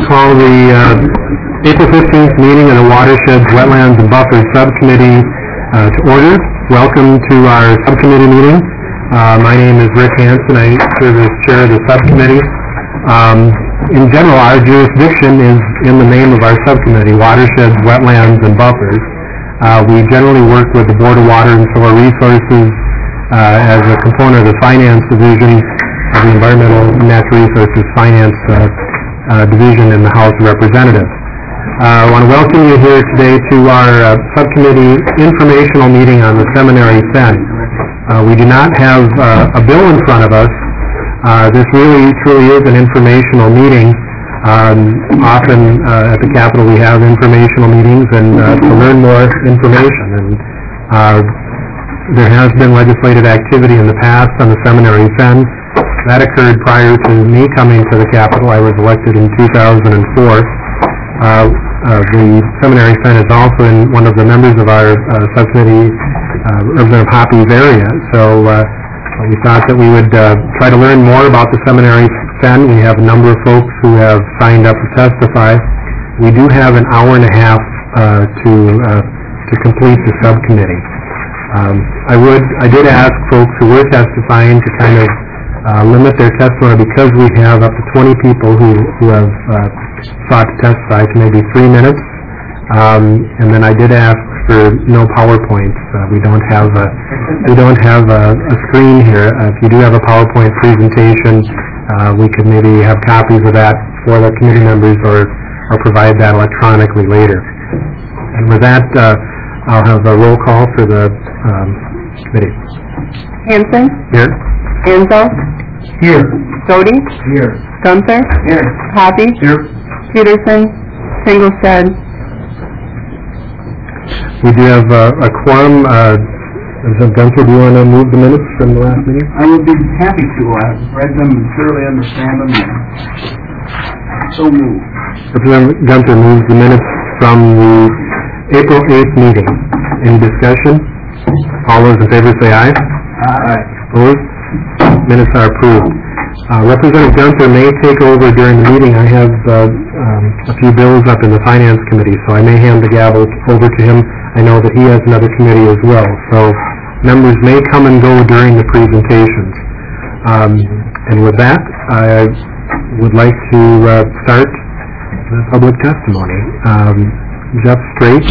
call the April 15th meeting of the Watersheds, Wetlands, and Buffers Subcommittee to order. Welcome to our subcommittee meeting. My name is Rick Hansen. I serve as chair of the subcommittee. In general, our jurisdiction is in the name of our subcommittee, Watersheds, Wetlands, and Buffers. We generally work with the Board of Water and Soil Resources as a component of the Finance Division of the Environmental and Natural Resources Finance Division in the House of Representatives. I want to welcome you here today to our subcommittee informational meeting on the Seminary Fen. We do not have a bill in front of us. This really truly is an informational meeting. Often at the Capitol we have informational meetings and to learn more information. And there has been legislative activity in the past on the Seminary Fen. That occurred prior to me coming to the Capitol. I was elected in 2004. The Seminary Fen is also in one of the members of our subcommittee, Representative Hoppy's area. So we thought that we would try to learn more about the Seminary Fen. We have a number of folks who have signed up to testify. We do have an hour and a half to complete the subcommittee. I did ask folks who were testifying to kind of limit their testimony because we have up to 20 people who have sought to testify to maybe 3 minutes. And then I did ask for no PowerPoints. We don't have a screen here. If you do have a PowerPoint presentation, we could maybe have copies of that for the committee members or provide that electronically later. And with that, I'll have a roll call for the committee. Hansen? Here. Enzo? Here. Doty? Here. Gunther? Here. Hoppy? Here. Peterson? Fingelstead? We do have a quorum. Gunther, do you want to move the minutes from the last meeting? I would be happy to. I've read them and thoroughly understand them. So moved. Representative Gunther moves the minutes from the April 8th meeting. Any discussion? All those in favor say aye. Aye. Opposed? Minutes are approved. Representative Gunther may take over during the meeting. I have a few bills up in the Finance Committee, so I may hand the gavel over to him. I know that he has another committee as well, so members may come and go during the presentations. And with that, I would like to start the public testimony. Jeff Straight.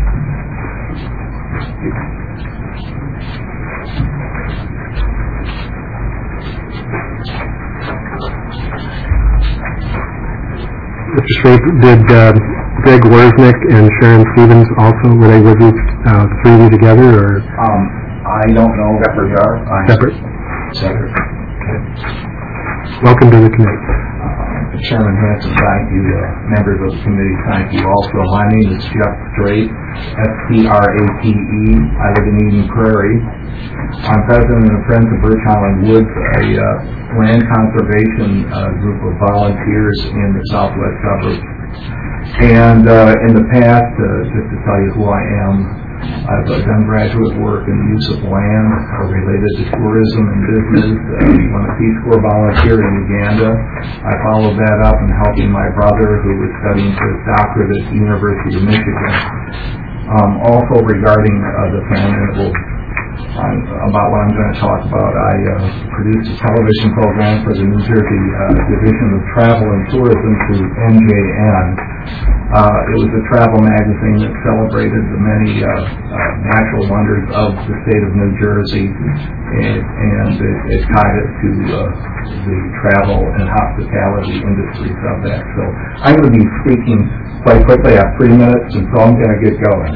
Mr. Straight, did Greg Worsnick and Sharon Stevens also, were they with you, the three of you together, or? I don't know. Separate? Separate. Okay. Welcome to the committee. Chairman Hansen, thank you. Members of the committee, thank you also. My name is Jeff Straight, S-T-R-A-T-E. I live in Eden Prairie. I'm president of Friends of Birch Island Woods, a land conservation group of volunteers in the southwest suburbs. And in the past, just to tell you who I am, I've done graduate work in the use of land related to tourism and business. When a Peace Corps volunteer in Uganda, I followed that up in helping my brother, who was studying for his doctorate at the University of Michigan. Also regarding the family, about what I'm going to talk about, I produced a television program for the New Jersey Division of Travel and Tourism through NJN. It was a travel magazine that celebrated the many natural wonders of the state of New Jersey, and it tied it to the travel and hospitality industries of that. So I'm going to be speaking quite quickly. I have 3 minutes, and so I'm going to get going.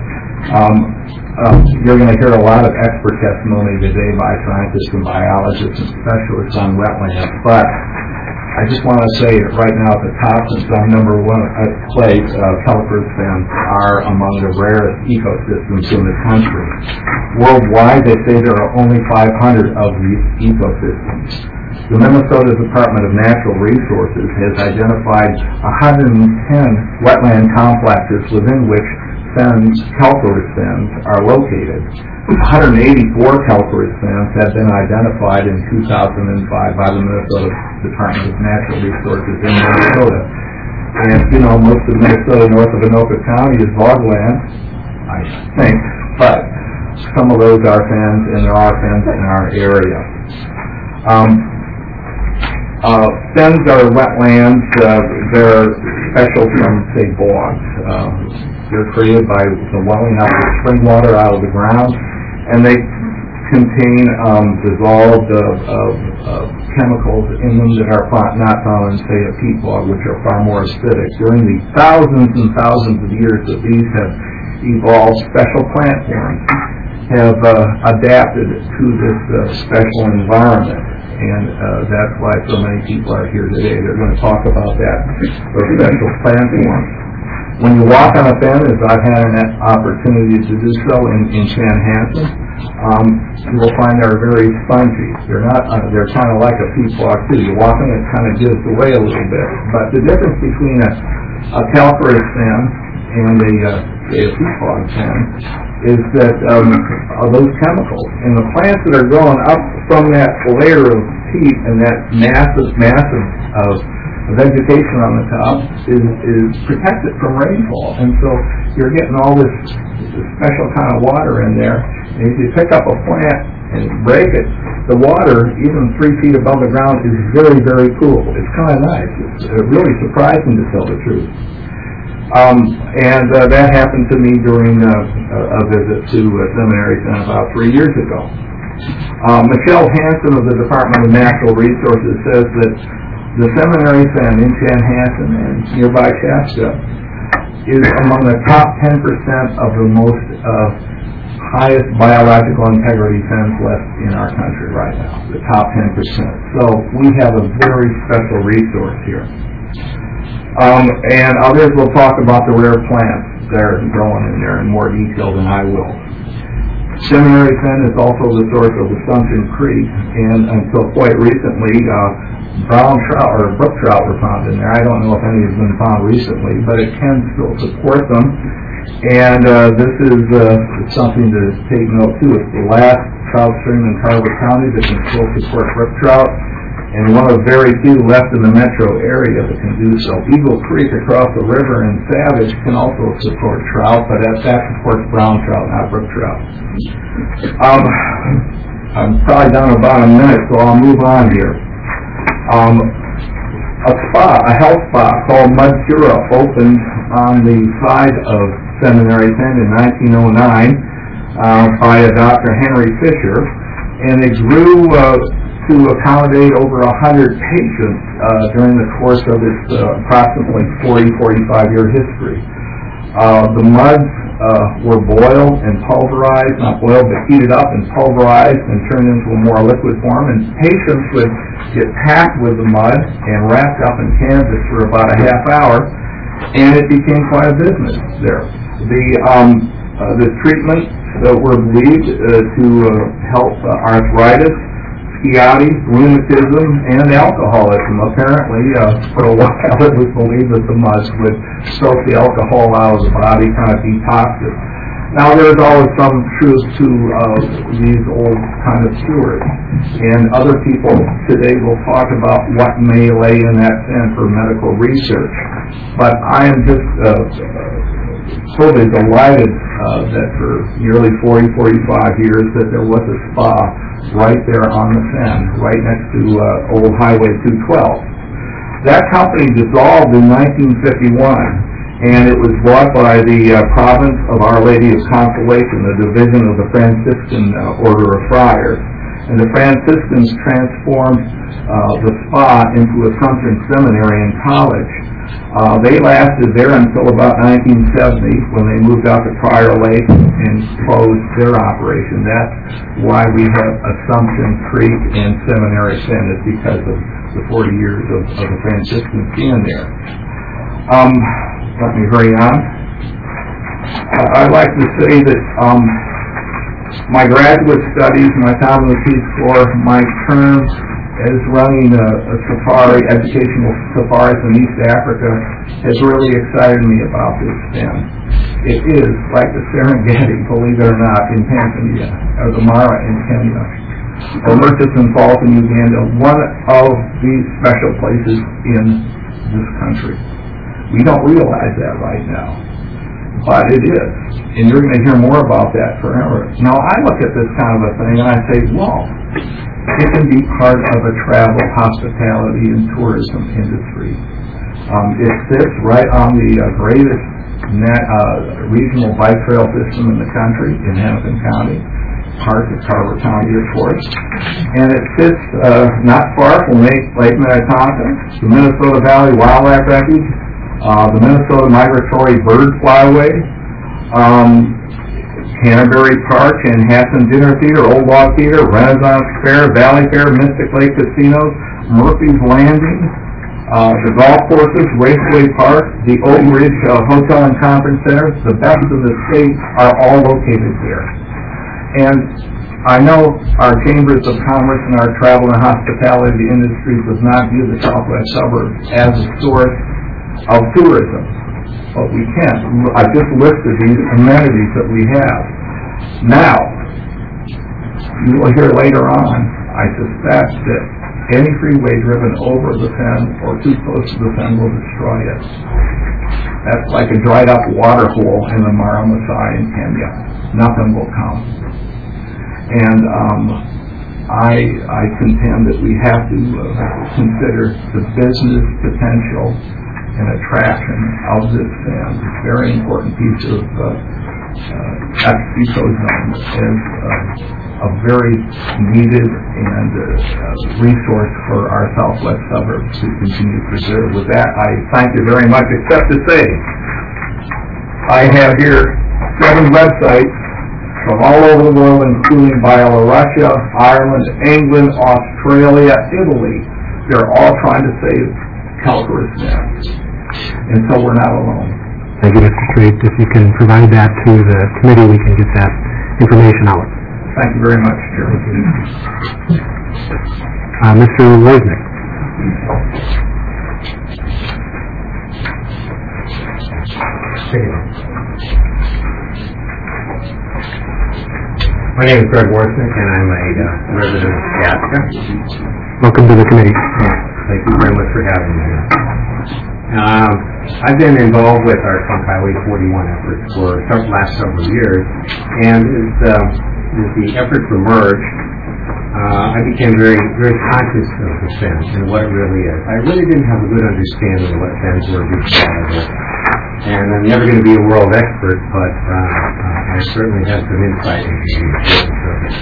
You're going to hear a lot of expert testimony today by scientists and biologists and specialists on wetlands, but I just want to say that right now at the top, since I'm number one place, Kelpers Fens are among the rarest ecosystems in the country. Worldwide, they say there are only 500 of these ecosystems. The Minnesota Department of Natural Resources has identified 110 wetland complexes within which calcareous fens are located. 184 calcareous fens have been identified in 2005 by the Minnesota Department of Natural Resources in Minnesota. And, you know, most of Minnesota north of Anoka County is bogland, I think, but some of those are fens, and there are fens in our area. Fens are wetlands. They're special from, say, bogs. They're created by the welling up of spring water out of the ground, and they contain dissolved chemicals in them that are not found in, say, a peat bog, which are far more acidic. During the thousands and thousands of years that these have evolved, special plant forms have adapted to this special environment. And that's why so many people are here today. They're going to talk about that, those special plant forms. When you walk on a fen, as I've had an opportunity to do so in Chanhassen, you will find they're very spongy. They're kind of like a peat bog too. You walk on it, kind of gives away a little bit. But the difference between a calcareous fen and a peat bog fen is that those chemicals and the plants that are growing up from that layer of peat and that massive vegetation on the top is protected from rainfall, and so you're getting all this special kind of water in there. And if you pick up a plant and break it, the water, even 3 feet above the ground, is very, very cool. It's kind of nice. It's really surprising, to tell the truth. And that happened to me during a visit to Seminary Fen about 3 years ago. Michelle Hansen of the Department of Natural Resources says that the Seminary Fen in Chanhassen and nearby Shasta is among the top 10% of the most highest biological integrity fens left in our country right now, the top 10%. So we have a very special resource here. And others will talk about the rare plants that are growing in there in more detail than I will. Seminary Fen is also the source of Assumption Creek, and until quite recently, brown trout or brook trout were found in there. I don't know if any have been found recently, but it can still support them. And this is something to take note too. It's the last trout stream in Carver County that can still support brook trout, and one of very few left in the metro area that can do so. Eagle Creek across the river in Savage can also support trout, but that supports brown trout, not brook trout. I'm probably down about a minute, so I'll move on here. A health spa called Mud Cura opened on the side of Seminary Fen in 1909 by a Dr. Henry Fisher, and it grew to accommodate over 100 patients during the course of its approximately 45-year history. The muds were boiled and pulverized, not boiled, but heated up and pulverized and turned into a more liquid form, and patients would get packed with the mud and wrapped up in canvas for about a half hour, and it became quite a business there. The treatments were believed to help arthritis, sciatica, rheumatism, and alcoholism. Apparently, for a while it was believed that the muds would soak the alcohol out of the body, kind of detox it. Now, there's always some truth to these old kind of cures, and other people today will talk about what may lay in that fen for medical research. But I am just totally delighted that for nearly 40, 45 years that there was a spa right there on the fen, right next to old Highway 212. That company dissolved in 1951, and it was bought by the province of Our Lady of Consolation, the division of the Franciscan Order of Friars. And the Franciscans transformed the spa into Assumption Seminary and College. They lasted there until about 1970, when they moved out to Prior Lake and closed their operation. That's why we have Assumption Creek and Seminary Fen, is because of the 40 years of the Franciscans being there. Let me hurry on. I'd like to say that my graduate studies, my time in the Peace Corps, my term as running a safari, educational safaris in East Africa, has really excited me about this fen. It is like the Serengeti, believe it or not, in Tanzania, or the Mara in Kenya, or Murchison Falls in Uganda, one of these special places in this country. We don't realize that right now, but it is, and you're going to hear more about that forever. Now, I look at this kind of a thing and I say, well, it can be part of a travel, hospitality, and tourism industry. It sits right on the greatest regional bike trail system in the country, in Hennepin County, part of Carver County, of course. And it sits not far from Lake Minnetonka, the Minnesota Valley Wildlife Refuge, the Minnesota Migratory Bird Flyway, Canterbury Park, Chanhassen Dinner Theater, Old Log Theater, Renaissance Fair, Valley Fair, Mystic Lake Casinos, Murphy's Landing, the golf courses, Raceway Park, the Oak Ridge Hotel and Conference Center. The best of the state are all located there. And I know our chambers of commerce and our travel and hospitality industry does not view the Southwest suburbs as a source of tourism, but we can't. I just listed these amenities that we have. Now, you will hear later on, I suspect that any freeway driven over the Fen or too close to the Fen will destroy it. That's like a dried up water hole in the Maramasai in Kenya. Nothing will come. And I contend that we have to consider the business potential and attraction of this Fen. It's a very important piece of ecozone is a very needed and resource for our southwest suburbs to continue to preserve. With that, I thank you very much, except to say I have here 7 websites from all over the world, including Belarusia, Ireland, England, Australia, Italy. They're all trying to save calcareous nets. And so we're not alone. Thank you, Mr. Strait. If you can provide that to the committee, we can get that information out. Thank you very much, Chairman. Mr. Wozniak. My name is Greg Wozniak, and I'm a resident of Alaska. Welcome to the committee. Thank you very much for having me here. I've been involved with our Trunk Highway 41 efforts for the last several years, and as the efforts emerged, I became very, very conscious of the Fen and what it really is. I really didn't have a good understanding of what Fens were before, and I'm never going to be a world expert, but I certainly have some insight into the importance of it.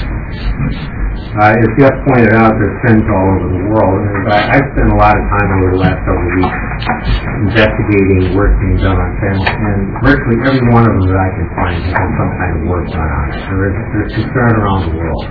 As Jeff pointed out, there's Fens all over the world, and I've spent a lot of time over the last several weeks investigating work being done on Fens, and virtually every one of them that I can find has some kind of work done on it. There's concern around the world.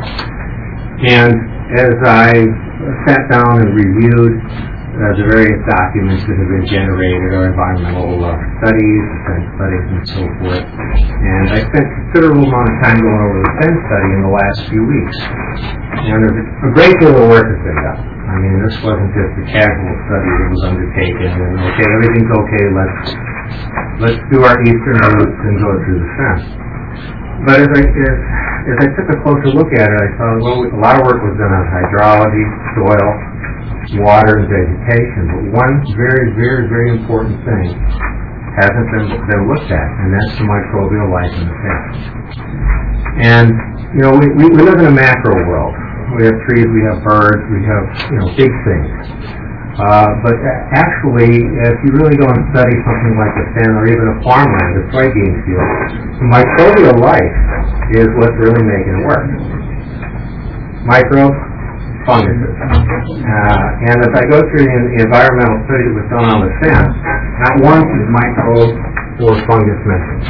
And as I sat down and reviewed the various documents that have been generated, or environmental studies, Fen studies, and so forth, and I spent a considerable amount of time going over the Fen study in the last few weeks. And a great deal of work has been done. I mean, this wasn't just a casual study that was undertaken, and okay, everything's okay, let's do our eastern routes and go through the Fen. But as I took a closer look at it, I saw, well, a lot of work was done on hydrology, soil, water, and vegetation, but one very, very, very important thing hasn't been looked at, and that's the microbial life in the Fen. And, you know, we live in a macro world. We have trees, we have birds, we have, big things. But actually, if you really go and study something like the Fen or even a farmland, a soybean field, the microbial life is what's really making it work. Microbes, funguses. And as I go through the environmental study that was done on the Fen, not once is microbe or fungus mentioned.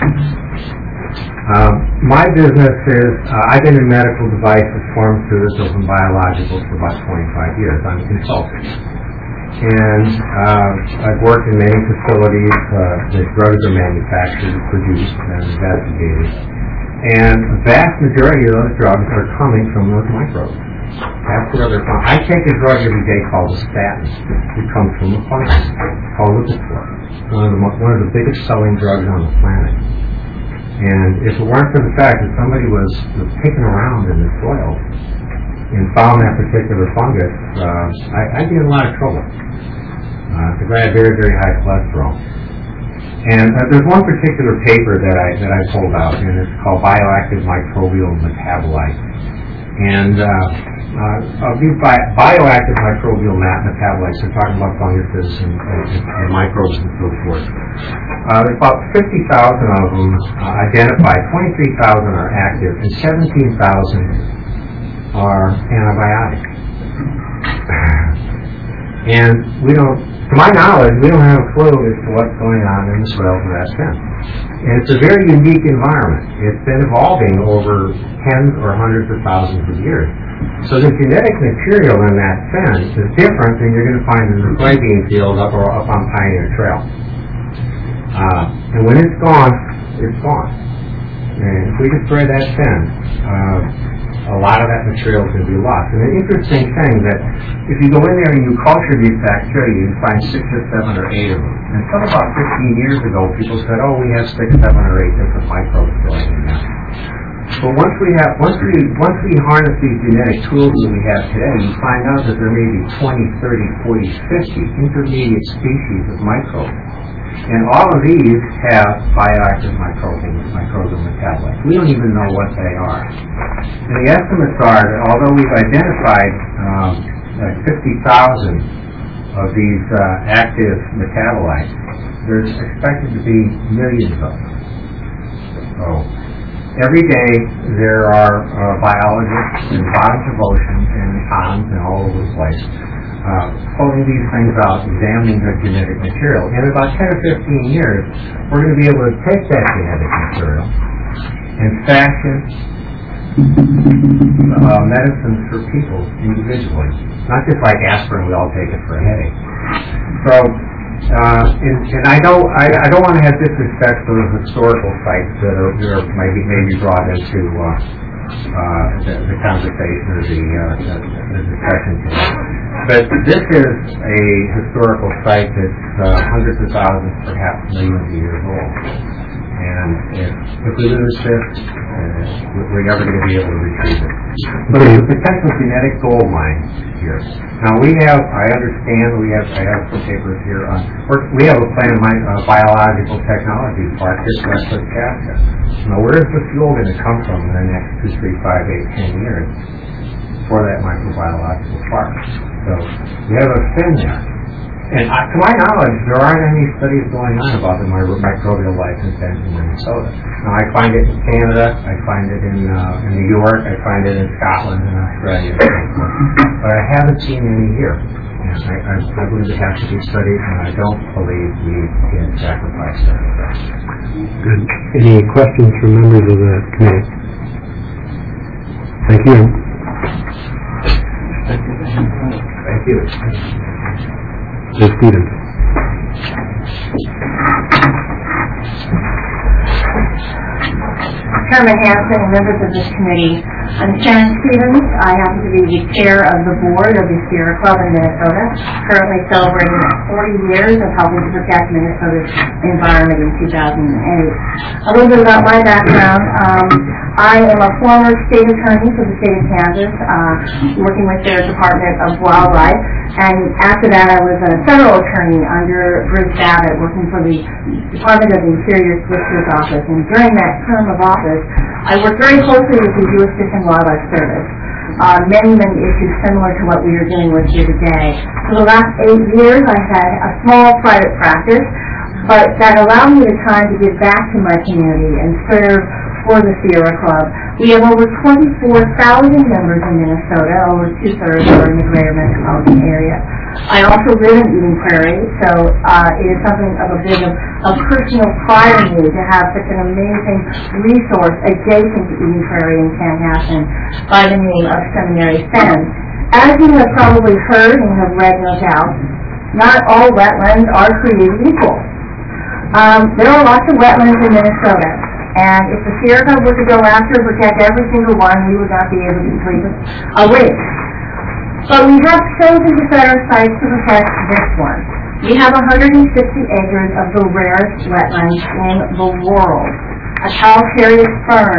My business is, I've been in medical devices, pharmaceuticals, and biologicals for about 25 years. I'm a consultant. And I've worked in many facilities that drugs are manufactured, produced, and investigated. And the vast majority of those drugs are coming from those microbes. That's where they're from. I take a drug every day called a statin. It comes from a fungus called Lipitor, one of the biggest selling drugs on the planet. And if it weren't for the fact that somebody was picking around in the soil and found that particular fungus, I'd be in a lot of trouble. because I have very, very high cholesterol. And there's one particular paper that I pulled out, and it's called Bioactive Microbial Metabolites. And these bioactive microbial metabolites, we're talking about funguses and microbes and so forth. There's about 50,000 of them identified, 23,000 are active, and 17,000 are antibiotics. And we don't, to my knowledge, we don't have a clue as to what's going on in the soils of that fin. And it's a very unique environment. It's been evolving over tens or hundreds of thousands of years. So the genetic material in that fin is different than you're going to find in the soybean field up on Pioneer Trail. And when it's gone, it's gone. And if we destroy that fin, a lot of that material can be lost. And an interesting thing that if you go in there and you culture these bacteria, you can find 6 or 7 or 8 of them. And until about 15 years ago, people said, oh, we have 6, 7 or 8 different microbes going in there. But once we harness these genetic tools that we have today, you find out that there may be 20, 30, 40, 50 intermediate species of microbes. And all of these have bioactive microbial metabolites. We don't even know what they are. And the estimates are that although we've identified 50,000 of these active metabolites, there's expected to be millions of them. So every day there are biologists in bottoms of oceans and ponds and all over the place pulling these things out, examining their genetic material. In about 10 or 15 years, we're going to be able to take that genetic material and fashion medicines for people individually. Not just like aspirin, we all take it for a headache. So, and I don't want to have disrespect for the historical sites that are maybe brought into the conversation or the discussion today. But this is a historical site that's hundreds of thousands, perhaps millions of years old. And if we lose this, we're never going to be able to retrieve it. So there's a potential genetic gold mine here. Now I understand I have some papers here on, we have a plan of biological technology park just west of Chaska. Now where is the fuel going to come from in the next 2, 3, 5, 8, 10 years for that microbiological park? So we have a fin there. And to my knowledge, there aren't any studies going on about the microbial life in Minnesota. Now, I find it in Canada, I find it in New York, I find it in Scotland and Australia, but I haven't seen any here. And I believe it has to be studied, and I don't believe we can sacrifice that. Good. Any questions from members of the committee? Thank you. Thank you. Ms. Stevens. Chairman Hansen and members of this committee, I'm Sharon Stevens. I happen to be the chair of the board of the Sierra Club in Minnesota, currently celebrating 40 years of helping to protect Minnesota's environment in 2008. A little bit about my background. I am a former state attorney for the state of Kansas, working with their Department of Wildlife. And after that, I was a federal attorney under Bruce Babbitt, working for the Department of the Interior Solicitor's Office. And during that term of office, I worked very closely with the U.S. Fish and Wildlife Service. Many issues similar to what we are dealing with here today. For the last 8 years, I had a small private practice, but that allowed me the time to give back to my community and serve for the Sierra Club. We have over 24,000 members in Minnesota, over 2/3 are in the greater metropolitan area. I also live in Eden Prairie, so it is something of a bit of personal pride in me to have such an amazing resource adjacent to Eden Prairie in Chanhassen by the name of Seminary Fen. As you have probably heard and have read, no doubt, not all wetlands are created equal. There are lots of wetlands in Minnesota. And if the Sierra Club were to go after and protect every single one, we would not be able to complete a week. But we have chosen to set our sights to protect this one. We have 160 acres of the rarest wetlands in the world. A Calcareous fern,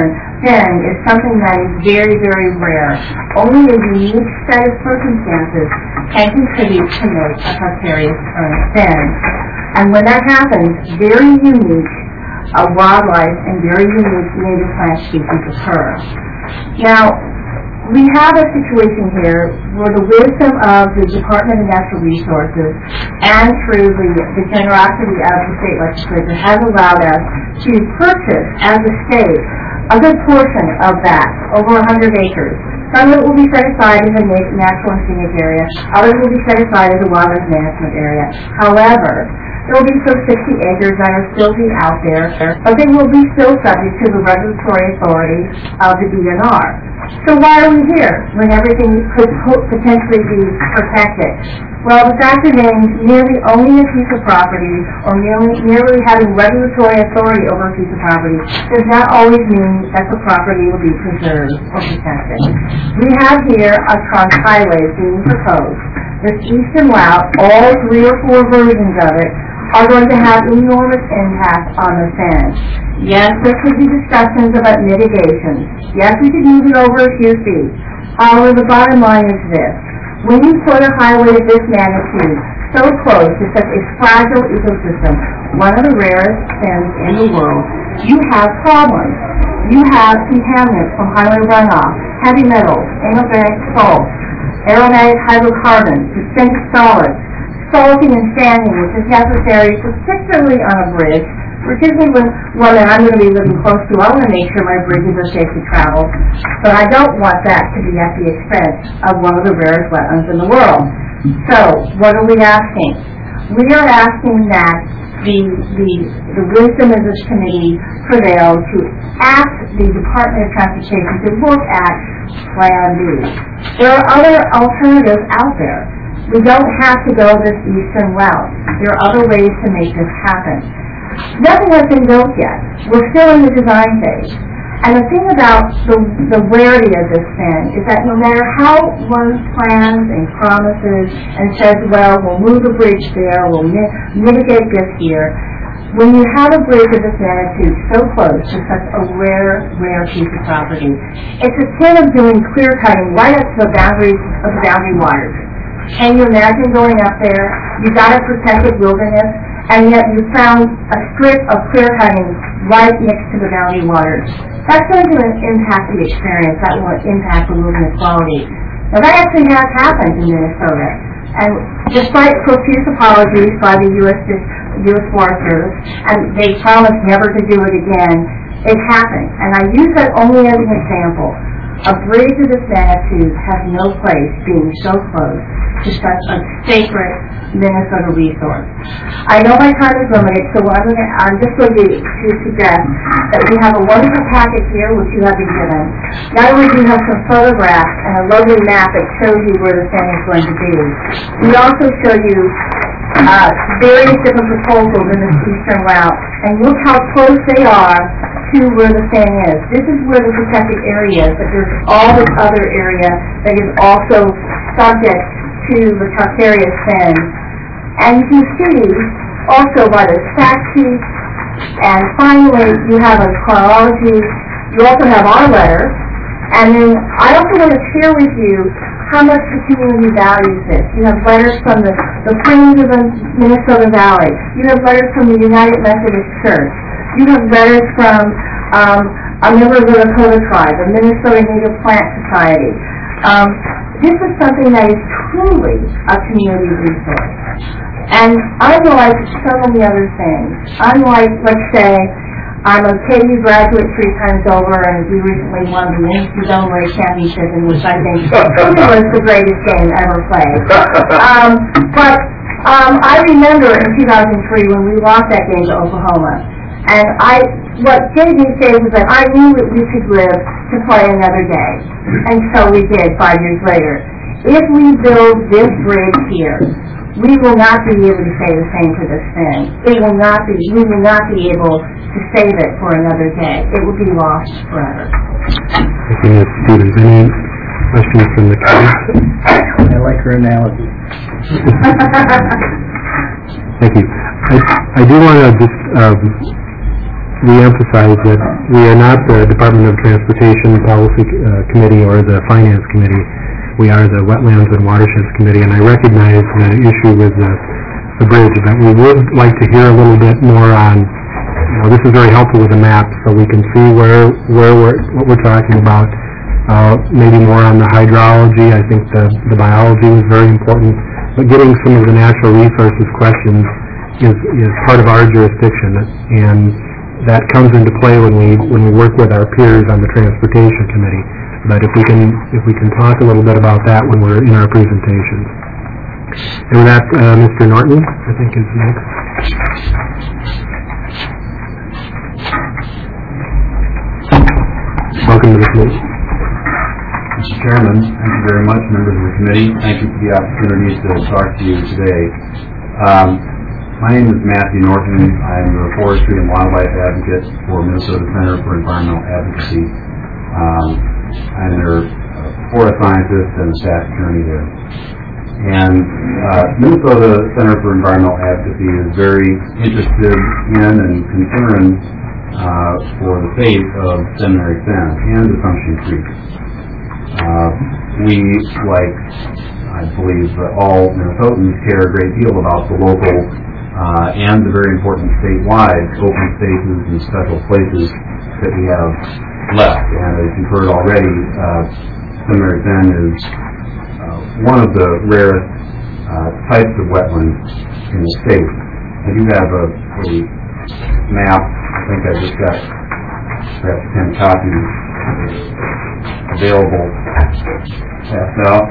fin is something that is very, very rare. Only a unique set of circumstances can contribute to make a calcareous current fin. And when that happens, very unique wildlife and very unique native plant species occur. Now, we have a situation here where the wisdom of the Department of Natural Resources and through the generosity of the state legislature has allowed us to purchase as a state a good portion of that, over 100 acres. Some of it will be set aside as a natural and scenic area, others will be set aside as a wildlife management area. However, there will be some 60 acres that are still be out there, but they will be still subject to the regulatory authority of the DNR. So why are we here when everything could potentially be protected? Well, the fact remains, merely owning a piece of property or merely having regulatory authority over a piece of property does not always mean that the property will be preserved or protected. We have here a trunk highway being proposed. This eastern route, all 3 or 4 versions of it, are going to have enormous impact on the fin. Yes, there could be discussions about mitigation. Yes, we could move it over a few feet. However, the bottom line is this. When you put a highway of this magnitude so close to such a fragile ecosystem, one of the rarest fins in the world, you have problems. You have contaminants from highway runoff, heavy metals, inorganic salts, aromatic hydrocarbons, suspended solids, salting and sanding, which is necessary, particularly on a bridge, particularly when one that I'm going to be living close to. I want to make sure my bridges are safe to travel, but I don't want that to be at the expense of one of the rarest wetlands in the world. So, what are we asking? We are asking that the wisdom of this committee prevail to ask the Department of Transportation to look at Plan B. There are other alternatives out there. We don't have to go this eastern route. There are other ways to make this happen. Nothing has been built yet. We're still in the design phase. And the thing about the rarity of this fin is that no matter how one plans and promises and says, well, we'll move the bridge there, we'll mitigate this here, when you have a bridge of this magnitude so close to such a rare piece of property, it's akin of doing clear cutting right up to the boundaries of the boundary waters. Can you imagine going up there? You've got a protected wilderness, and yet you found a strip of clear cutting right next to the boundary waters. That's going to impact the experience. That will impact the wilderness quality. Now, that actually has happened in Minnesota. And despite profuse apologies by the U.S. Forest Service, and they promised never to do it again, it happened. And I use that only as an example. A bridge of this magnitude has no place being so close to such a sacred Minnesota resource. I know my time is limited, so I'm just going to suggest that we have a wonderful packet here, which you have been given. Not only do you have some photographs and a lovely map that shows you where the thing is going to be, we also show you various different proposals in this eastern route, and look how close they are to where the thing is. This is where the protected area is, but there's all this other area that is also subject to the calcareous fin. And you can see also by the fact sheet, and finally you have a chronology, you also have our letter, and then I also want to share with you how much the community values this. You have letters from the Friends of the Minnesota Valley. You have letters from the United Methodist Church. You have letters from a member of the Lakota tribe, the Minnesota Native Plant Society. This is something that is truly a community resource. And unlike so many other things, unlike, let's say, I'm a KU graduate 3 times over, and we recently won the NCAA championship, in which I think truly was the greatest game ever played. But I remember in 2003 when we lost that game to Oklahoma, and what gave me faith was that I knew that we could live to play another day, and so we did 5 years later. If we build this bridge here, we will not be able to say the same for this thing. We will not be able to save it for another day. It will be lost forever. Thank you, Ms. Stevens. Any questions from the committee? I like her analogy. Thank you. I do want to just re-emphasize that we are not the Department of Transportation Policy Committee or the Finance Committee. We are the Wetlands and Watersheds Committee, and I recognize the issue with the bridge, but we would like to hear a little bit more on, this is very helpful with the map, so we can see what we're talking about. Maybe more on the hydrology. I think the biology was very important, but getting some of the natural resources questions is part of our jurisdiction, and that comes into play when we work with our peers on the Transportation Committee. But if we can talk a little bit about that when we're in our presentations. And with that, Mr. Norton, I think, is next. Welcome to the committee. Mr. Chairman, thank you very much, members of the committee. Thank you for the opportunity to talk to you today. My name is Matthew Norton. I'm the Forestry and Wildlife Advocate for Minnesota Center for Environmental Advocacy. I'm their forest scientist and staff attorney there. And Minnesota Center for Environmental Advocacy is very interested in and concerned for the fate of Seminary Fen and Assumption Creek. We, like I believe all Minnesotans, care a great deal about the local and the very important statewide open spaces and special places that we have left. And as you've heard already, Seminary Fen is one of the rarest types of wetlands in the state. I do have a map. I think I just got perhaps 10 copies available, passed out,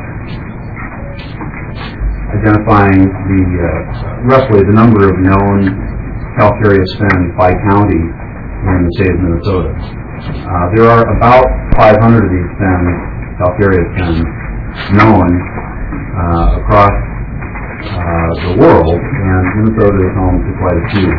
identifying roughly the number of known calcareous fens by county in the state of Minnesota. There are about 500 of these calcareous fens known across the world, and Minnesota is home to quite a few.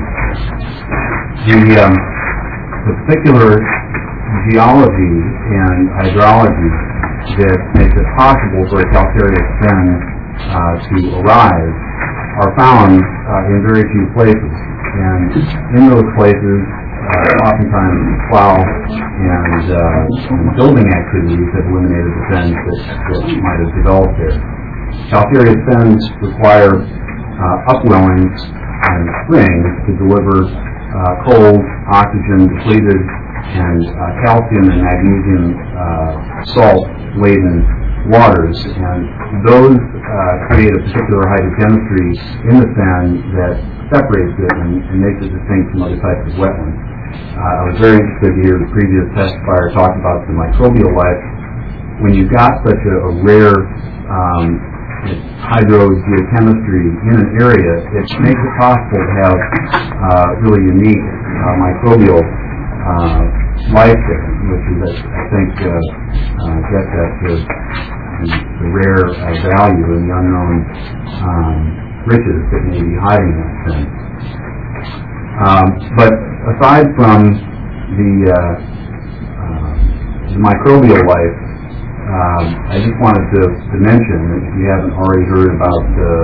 The particular geology and hydrology that makes it possible for a calcareous fen to arise are found in very few places, and in those places oftentimes plow and building activities have eliminated the fens that might have developed there. Calcareous fens require upwellings and springs to deliver cold, oxygen-depleted, and calcium and magnesium salt-laden waters, and those create a particular hydrochemistry in the fen that separates it and makes it distinct from other types of wetlands. I was very interested to hear the previous testifier talk about the microbial life. When you've got such a rare hydrogeochemistry in an area, it makes it possible to have really unique microbial life there, which is, I think, gets at the rare value and the unknown riches that may be hiding in that thing. But aside from the microbial life, I just wanted to mention, if you haven't already heard about the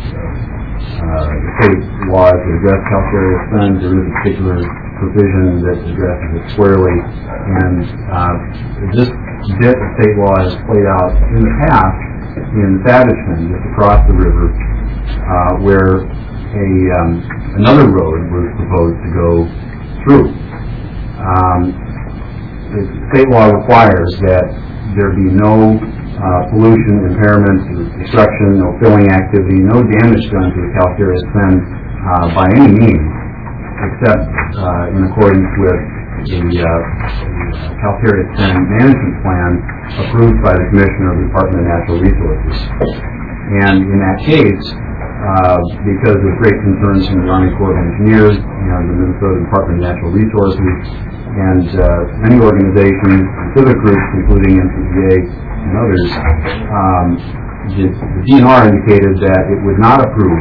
state laws that address calcareous fens, there is a particular provision that addresses it squarely, and this bit of state law has played out in the past in Savage Fen, just across the river, where another road was proposed to go through. The state law requires that there be no pollution, impairment, destruction, no filling activity, no damage done to the calcareous fen by any means, except in accordance with the calcareous fen management plan approved by the Commissioner of the Department of Natural Resources. And in that case, because of great concerns from the Army Corps of Engineers and the Minnesota Department of Natural Resources and many organizations and civic groups, including NCEA and others, the DNR indicated that it would not approve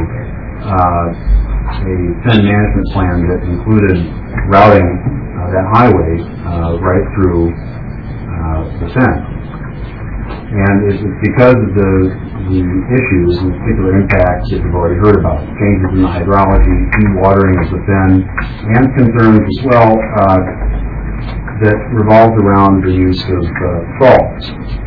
a fen management plan that included routing that highway right through the fen. And it's because of the the issues and particular impacts that you've already heard about, changes in the hydrology, dewatering of the Fen, and concerns as well that revolves around the use of salts.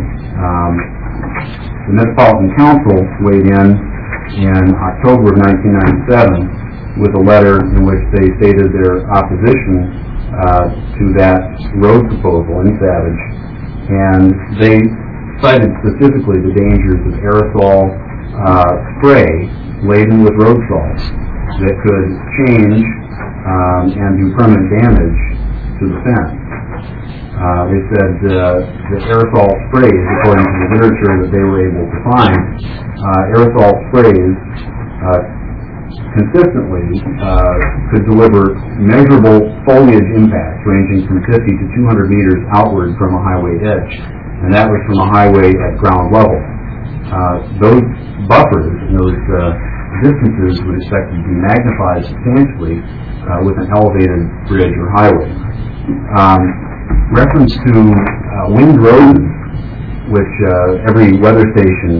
The Metropolitan Council weighed in October of 1997 with a letter in which they stated their opposition to that road proposal in Savage, and they cited specifically the dangers of aerosol spray laden with road salts that could change and do permanent damage to the Fen. They said that aerosol sprays, according to the literature that they were able to find, aerosol sprays consistently could deliver measurable foliage impacts ranging from 50 to 200 meters outward from a highway edge, and that was from a highway at ground level. Those buffers and those distances would expect to be magnified substantially with an elevated bridge or highway. Reference to wind roses, which every weather station,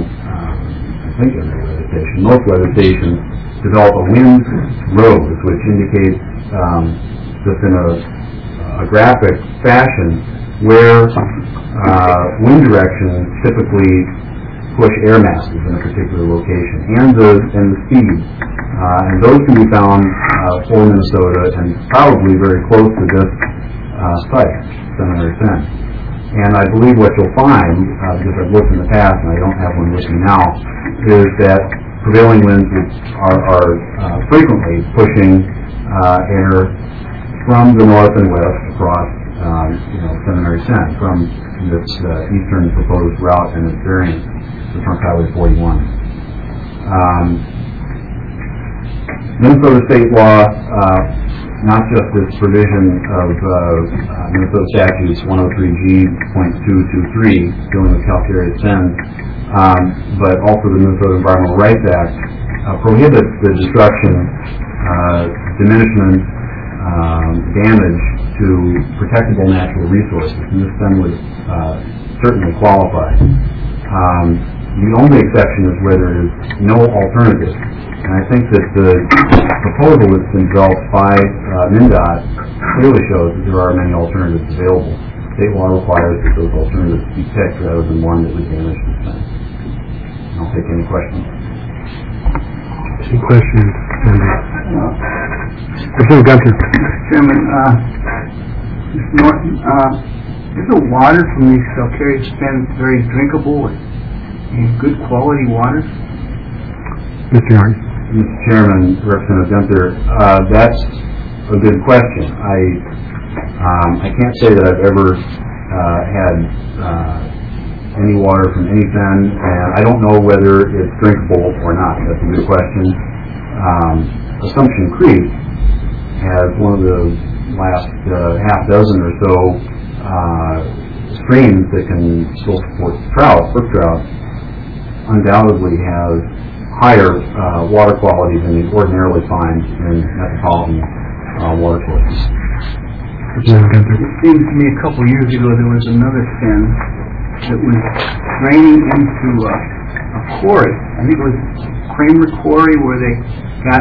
most weather stations develop a wind rose, which indicates just in a graphic fashion where wind directions typically push air masses in a particular location, and the speed. And those can be found for Minnesota and probably very close to this site, Seminary Fen. And I believe what you'll find, because I've looked in the past and I don't have one with me now, is that prevailing winds are frequently pushing air from the north and west across Seminary Fen from this eastern proposed route and its variant, the Trunk Highway 41. Minnesota state law, not just its provision of Minnesota Statutes 103G.223 dealing with calcareous fens, but also the Minnesota Environmental Rights Act prohibits the destruction, diminishment, damage to protectable natural resources, and this then would certainly qualify. The only exception is where there is no alternative, and I think that the proposal that's been developed by MnDOT clearly shows that there are many alternatives available. State law requires that those alternatives be picked rather than one that would damage the fence. I'll take any questions. Any questions, Andy? Mr. Gunther. Chairman, Mr. Norton, is the water from these calcareous fens very drinkable and good quality water? Mr. Yarn. Mr. Chairman, Representative Gunther, that's a good question. I can't say that I've ever had any water from any fen, and I don't know whether it's drinkable or not. That's a good question. Assumption Creek has one of the last half dozen or so streams that can still support trout, brook trout, undoubtedly has higher water quality than you ordinarily find in metropolitan water sources. It seems to me a couple years ago there was another fen that was draining into a quarry. I think it was Kramer Quarry, where they got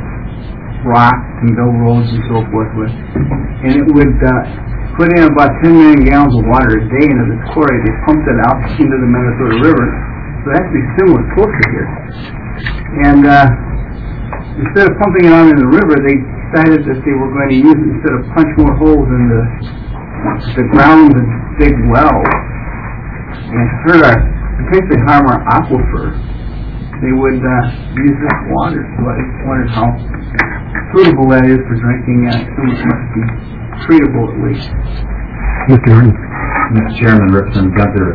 rocks and build roads and so forth with. And it would put in about 10 million gallons of water a day into this quarry. They pumped it out into the Minnesota River. So it has to be similar closer here. And instead of pumping it out in the river, they decided that they were going to use it, instead of punch more holes in the ground and dig wells and potentially harm our aquifer, they would use this water. So I just wondered how suitable that is for drinking. I assume it must be treatable at least. Mr. Yarn. Mr. Chairman, Representative Gunther,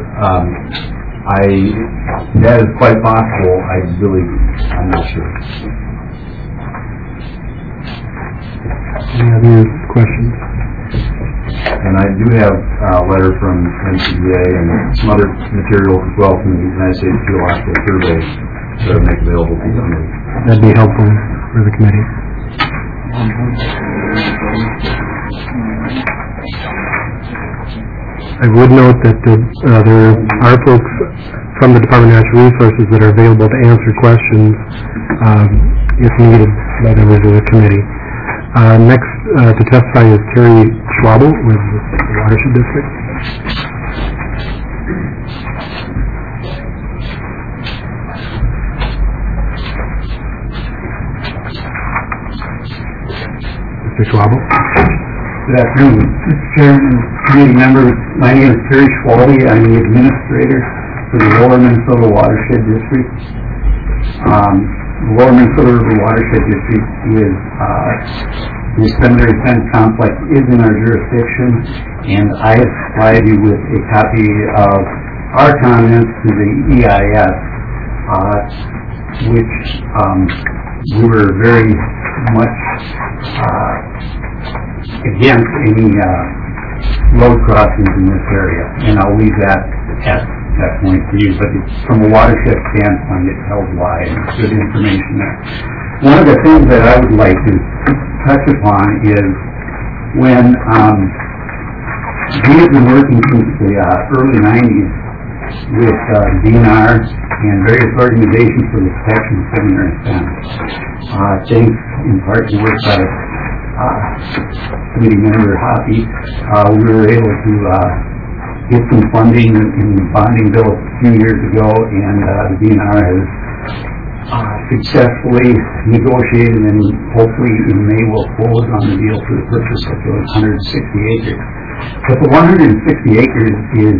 that is quite possible. I'm not sure. Any other questions? And I do have a letter from NCDA and some other materials as well from the United States Geological Survey that I make available to the committee. That'd be helpful for the committee. I would note that there are folks from the Department of Natural Resources that are available to answer questions if needed by members of the committee. Next to testify is Terry Schwabel with the Watershed District. Mr. Schwabel. Good afternoon, Mr. Chairman, committee members. My name is Terry Schwalbe. I'm the administrator for the Lower Minnesota Watershed District. The Lower Minnesota River Watershed District is the Seminary Fence Complex is in our jurisdiction, and I have supplied you with a copy of our comments to the EIS, which we were very much against any road crossings in this area, and I'll leave that at that point for you. But from a watershed standpoint, it tells why, and it's good information there. One of the things that I would like to touch upon is when we have been working since the early 90s with DNR and various organizations for the protection of seminary fence. Thanks in part to work by committee member Hoppy, we were able to get some funding in the bonding bill a few years ago, and the DNR has successfully negotiated and hopefully in May will close on the deal for the purchase of those 160 acres. But the 160 acres is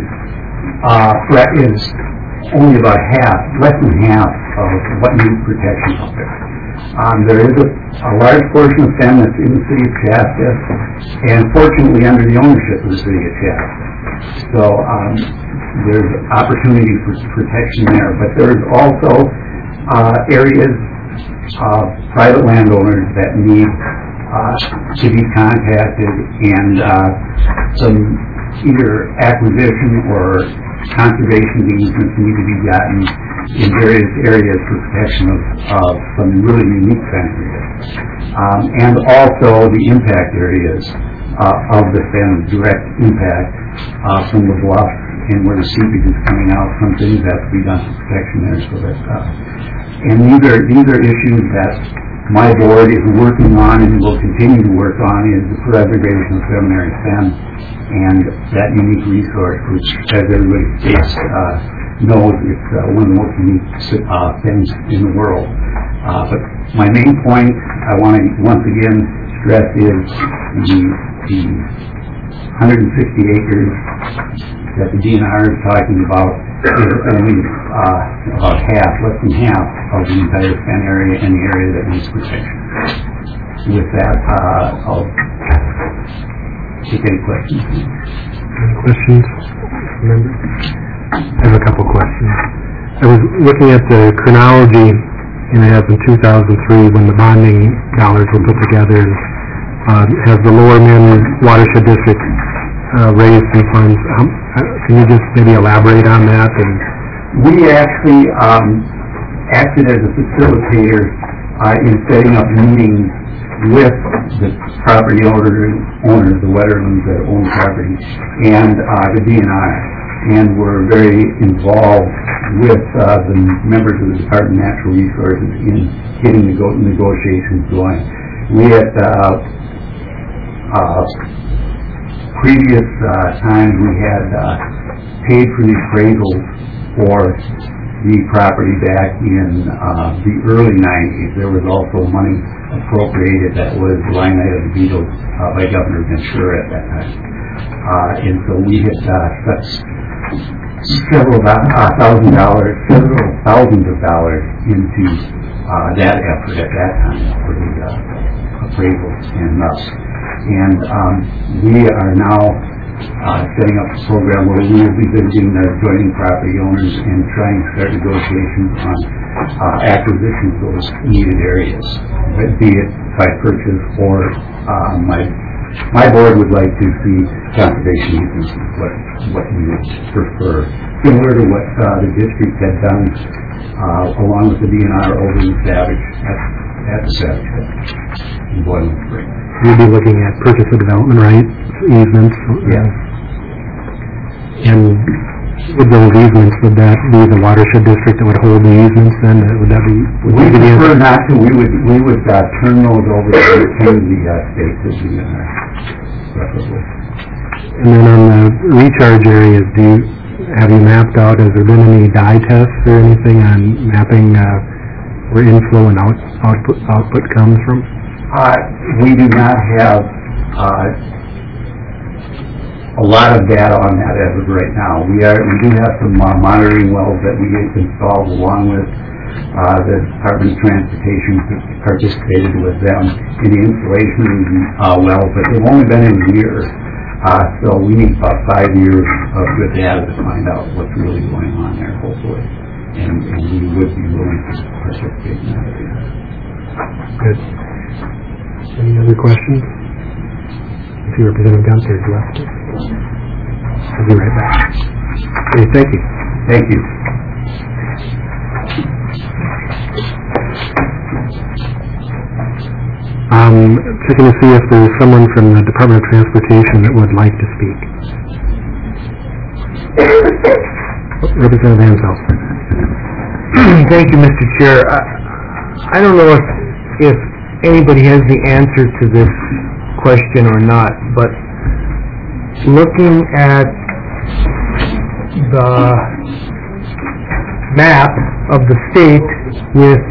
only about less than half of what needs protection out there. There is a large portion of them that's in the city of Shasta, and fortunately under the ownership of the city of Shasta. So there's opportunity for protection there, but there's also areas of private landowners that need to be contacted, and some either acquisition or conservation easements need to be gotten in various areas for protection of some really unique fence areas. And also the impact areas of the fence, direct impact from the bluff and where the seepage is coming out, some things have to be done for protection there. So that's and these are issues that my board is working on and will continue to work on, is the preservation of seminary fence and that unique resource, which, as everybody knows, it's one of the most unique things in the world. But my main point I want to once again stress is the 160 acres that the DNR is talking about is only about less than half of the entire fen area and the area that needs protection. With that, I'll take any questions. Any questions? Remember? I have a couple questions. I was looking at the chronology, and it has in 2003 when the bonding dollars were put together, and has the Lower Min Watershed District raised some funds. Can you just maybe elaborate on that? And we actually acted as a facilitator in setting up meetings with the property owners, the Wetterlands that own property, and the DNR, and were very involved with the members of the Department of Natural Resources in getting negotiations going. We had previous times we had paid for the appraisals for the property back in the early 90s. There was also money appropriated that was line item vetoed by Governor Ventura at that time. And so we had set several thousands of dollars into that effort at that time for the appraisals and us. And we are now setting up a program where we will be visiting the adjoining property owners and trying to start negotiations on acquisition of those needed areas, be it by purchase or my board would like to see conservation easements, what we would prefer, similar to what the district had done along with the DNR over in Savage at the Savage in Boiling Spring. you'd be looking at purchase of development rights, easements. Yeah. And With those easements, would that be the watershed district that would hold the easements then? Would that be? We prefer not to. We would turn those over to the state to do that. Preferably. And then on the recharge areas, have you mapped out, has there been any dye tests or anything on mapping where inflow and output comes from? We do not have a lot of data on that as of right now. We do have some monitoring wells that we installed along with the Department of Transportation participated with them in the installation of the wells, but they've only been in a year. So we need about 5 years of good data to find out what's really going on there, hopefully. And we would be willing to participate in that. Good. Any other questions? I see Representative Gunther is left. I'll be right back. Okay, thank you. Thank you. Checking to see if there's someone from the Department of Transportation that would like to speak. Representative Ansel. Thank you, Mr. Chair. I don't know if anybody has the answer to this question or not, but looking at the map of the state with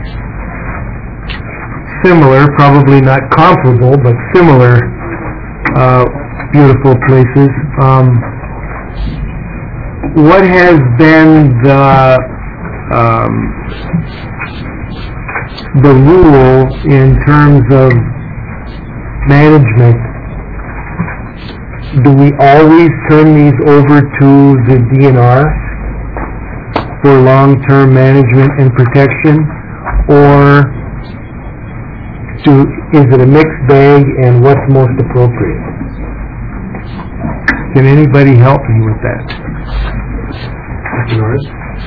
similar, probably not comparable, but similar beautiful places, what has been the rule in terms of management? Do we always turn these over to the DNR for long-term management and protection, or is it a mixed bag, and what's most appropriate? Can anybody help me with that? Mr. Norris?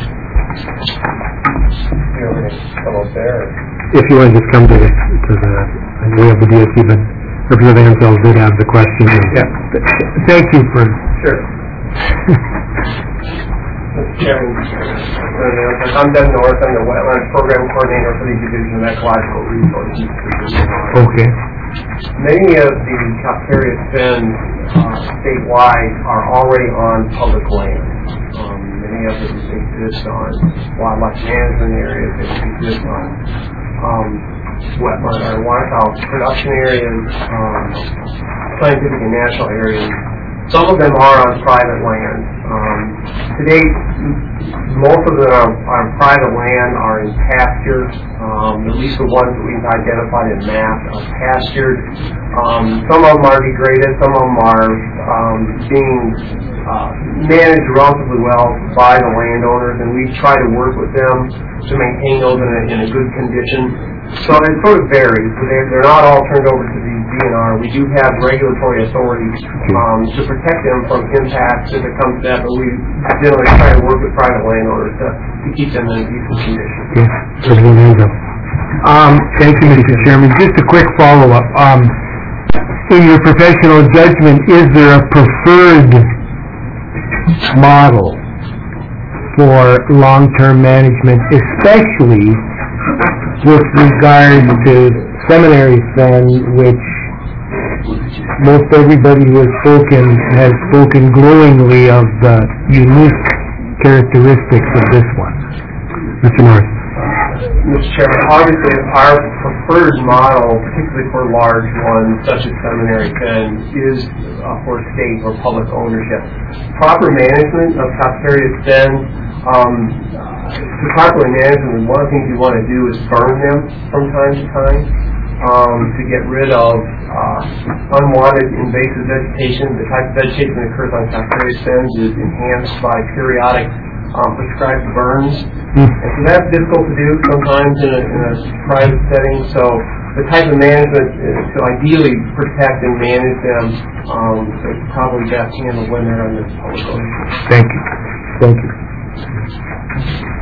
If you want to just come to the I know we have the DSC, but Representative Ansel did have the question. Yeah. Thank you for... Sure. Mr. Chairman, I'm Doug Norris. I'm the Wetlands Program Coordinator for the Division of Ecological Resources. Okay. Many of the Calcareous bends statewide are already on public land. Many of them exist on wildlife management areas. They exist on wetland or waterfowl production areas, scientific and national areas. Some of them are on private land. To date, most of them on private land are in pasture. At least the ones that we've identified and mapped are pastured. Some of them are degraded. Some of them are being managed relatively well by the landowners, and we try to work with them to maintain those in a good condition. So it sort of varies. So they're not all turned over to the DNR. We do have regulatory authorities to protect them from impacts if it comes to that, but we generally try to work with private landowners to keep them in a decent condition. Thank you, Mr. Chairman. Just a quick follow-up. In your professional judgment, is there a preferred model for long-term management, especially with regard to Seminary Fen, which most everybody who has spoken glowingly of the unique characteristics of this one? Mr. Norris. Mr. Chairman, obviously our preferred model, particularly for large ones such as Seminary Fen, is for state or public ownership. Proper management of Calcareous Fen, to properly manage them, one of the things you want to do is burn them from time to time to get rid of unwanted invasive vegetation. The type of vegetation that occurs on Calcareous Fens is enhanced by periodic prescribed burns. And so that's difficult to do sometimes in a private setting. So the type of management is to ideally protect and manage them. So it's probably best handled when they're under public ownership. Thank you. Thank you.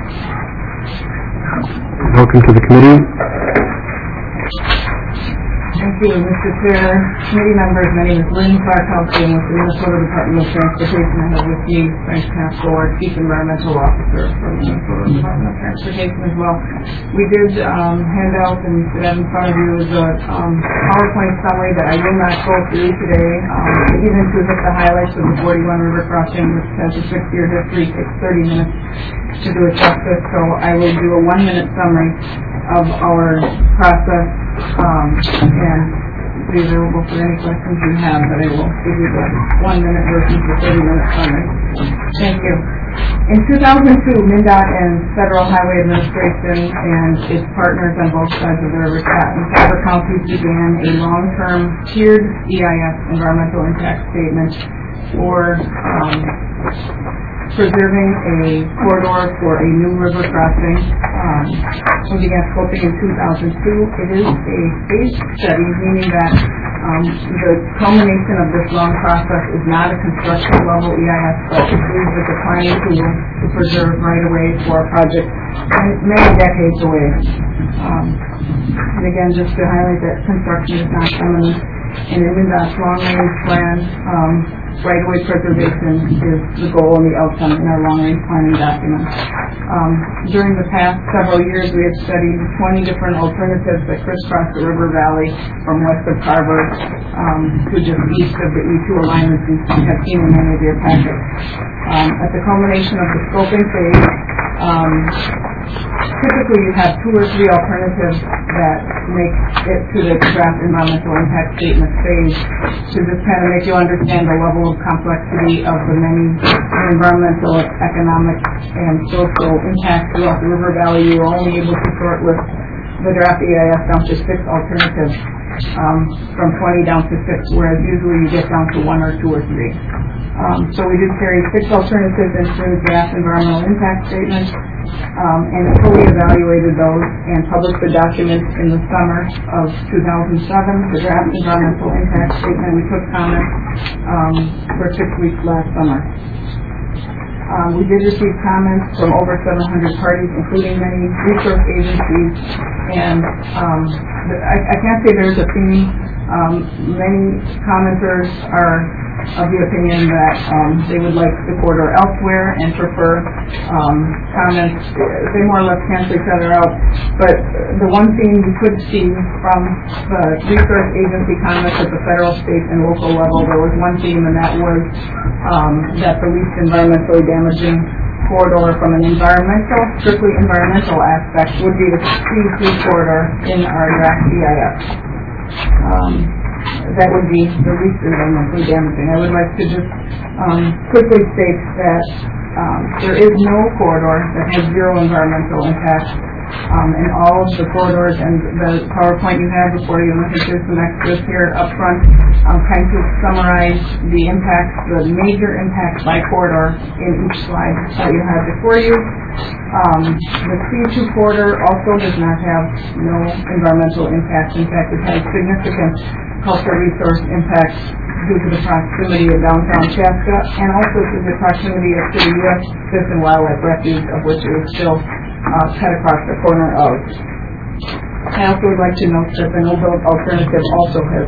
Welcome to the committee. Thank you, Mr. Chair, committee members. My name is Lynn Farkowski. I'm with the Minnesota Department of Transportation. I have with me Frank Casco, our Chief Environmental Officer from the Minnesota Department of Transportation as well. We did hand out and have in front of you is a PowerPoint summary that I will not go through today, even to hit the highlights of the 41 River Crossing, which has a 6-year history, takes 30 minutes to do it justice. So I will do a 1-minute summary of our process and be available for any questions you have, but I will give you the 1-minute versus the 30-minute summary. Thank you. In 2002, MnDOT and Federal Highway Administration and its partners on both sides of the river, Scott and Faber counties, began a long-term tiered EIS, environmental impact statement, for preserving a corridor for a new river crossing. We began scoping in 2002. It is a phased study, meaning that the culmination of this long process is not a construction level EIS, but it is a planning tool to preserve right away for a project many decades away. And again, just to highlight that construction is not imminent. And in MnDOT's long-range plan, right-of-way preservation is the goal and the outcome in our long-range planning document. During the past several years, we have studied 20 different alternatives that crisscross the river valley from west of Carver to just east of the E2 alignments you have seen in many of your packets. At the culmination of the scoping phase, typically you have 2 or 3 alternatives that make it to the draft environmental impact statement phase to just kind of make you understand the level of complexity of the many environmental, economic, and social impacts throughout the river valley. You are only able to shortlist the draft EIS down to 6 alternatives, from 20 down to 6, whereas usually you get down to 1 or 2 or 3. So we did carry 6 alternatives into the draft environmental impact statement, and fully evaluated those and published the document in the summer of 2007, the draft environmental impact statement. We took comments for 6 weeks last summer. We did receive comments from over 700 parties, including many resource agencies, and I can't say there's a theme. Many commenters are of the opinion that they would like the corridor elsewhere and prefer comments. They more or less cancel each other out. But the one thing you could see from the resource agency comments at the federal, state, and local level, there was one theme, and that was that the least environmentally damaging corridor from an strictly environmental aspect would be the C3 corridor in our draft EIS. That would be the least environmentally damaging. I would like to just quickly state that there is no corridor that has 0 environmental impact, and all of the corridors and the PowerPoint you have before you, and I think there's some extras here up front, trying to summarize the impacts, the major impacts by corridor in each slide that you have before you. The C2 corridor also does not have no environmental impact. In fact, it has significant cultural resource impacts due to the proximity of downtown Chaska and also to the proximity to the U.S. Fish and Wildlife Refuge, of which it is still cut across the corner of. I also would like to note that the no-build alternative also has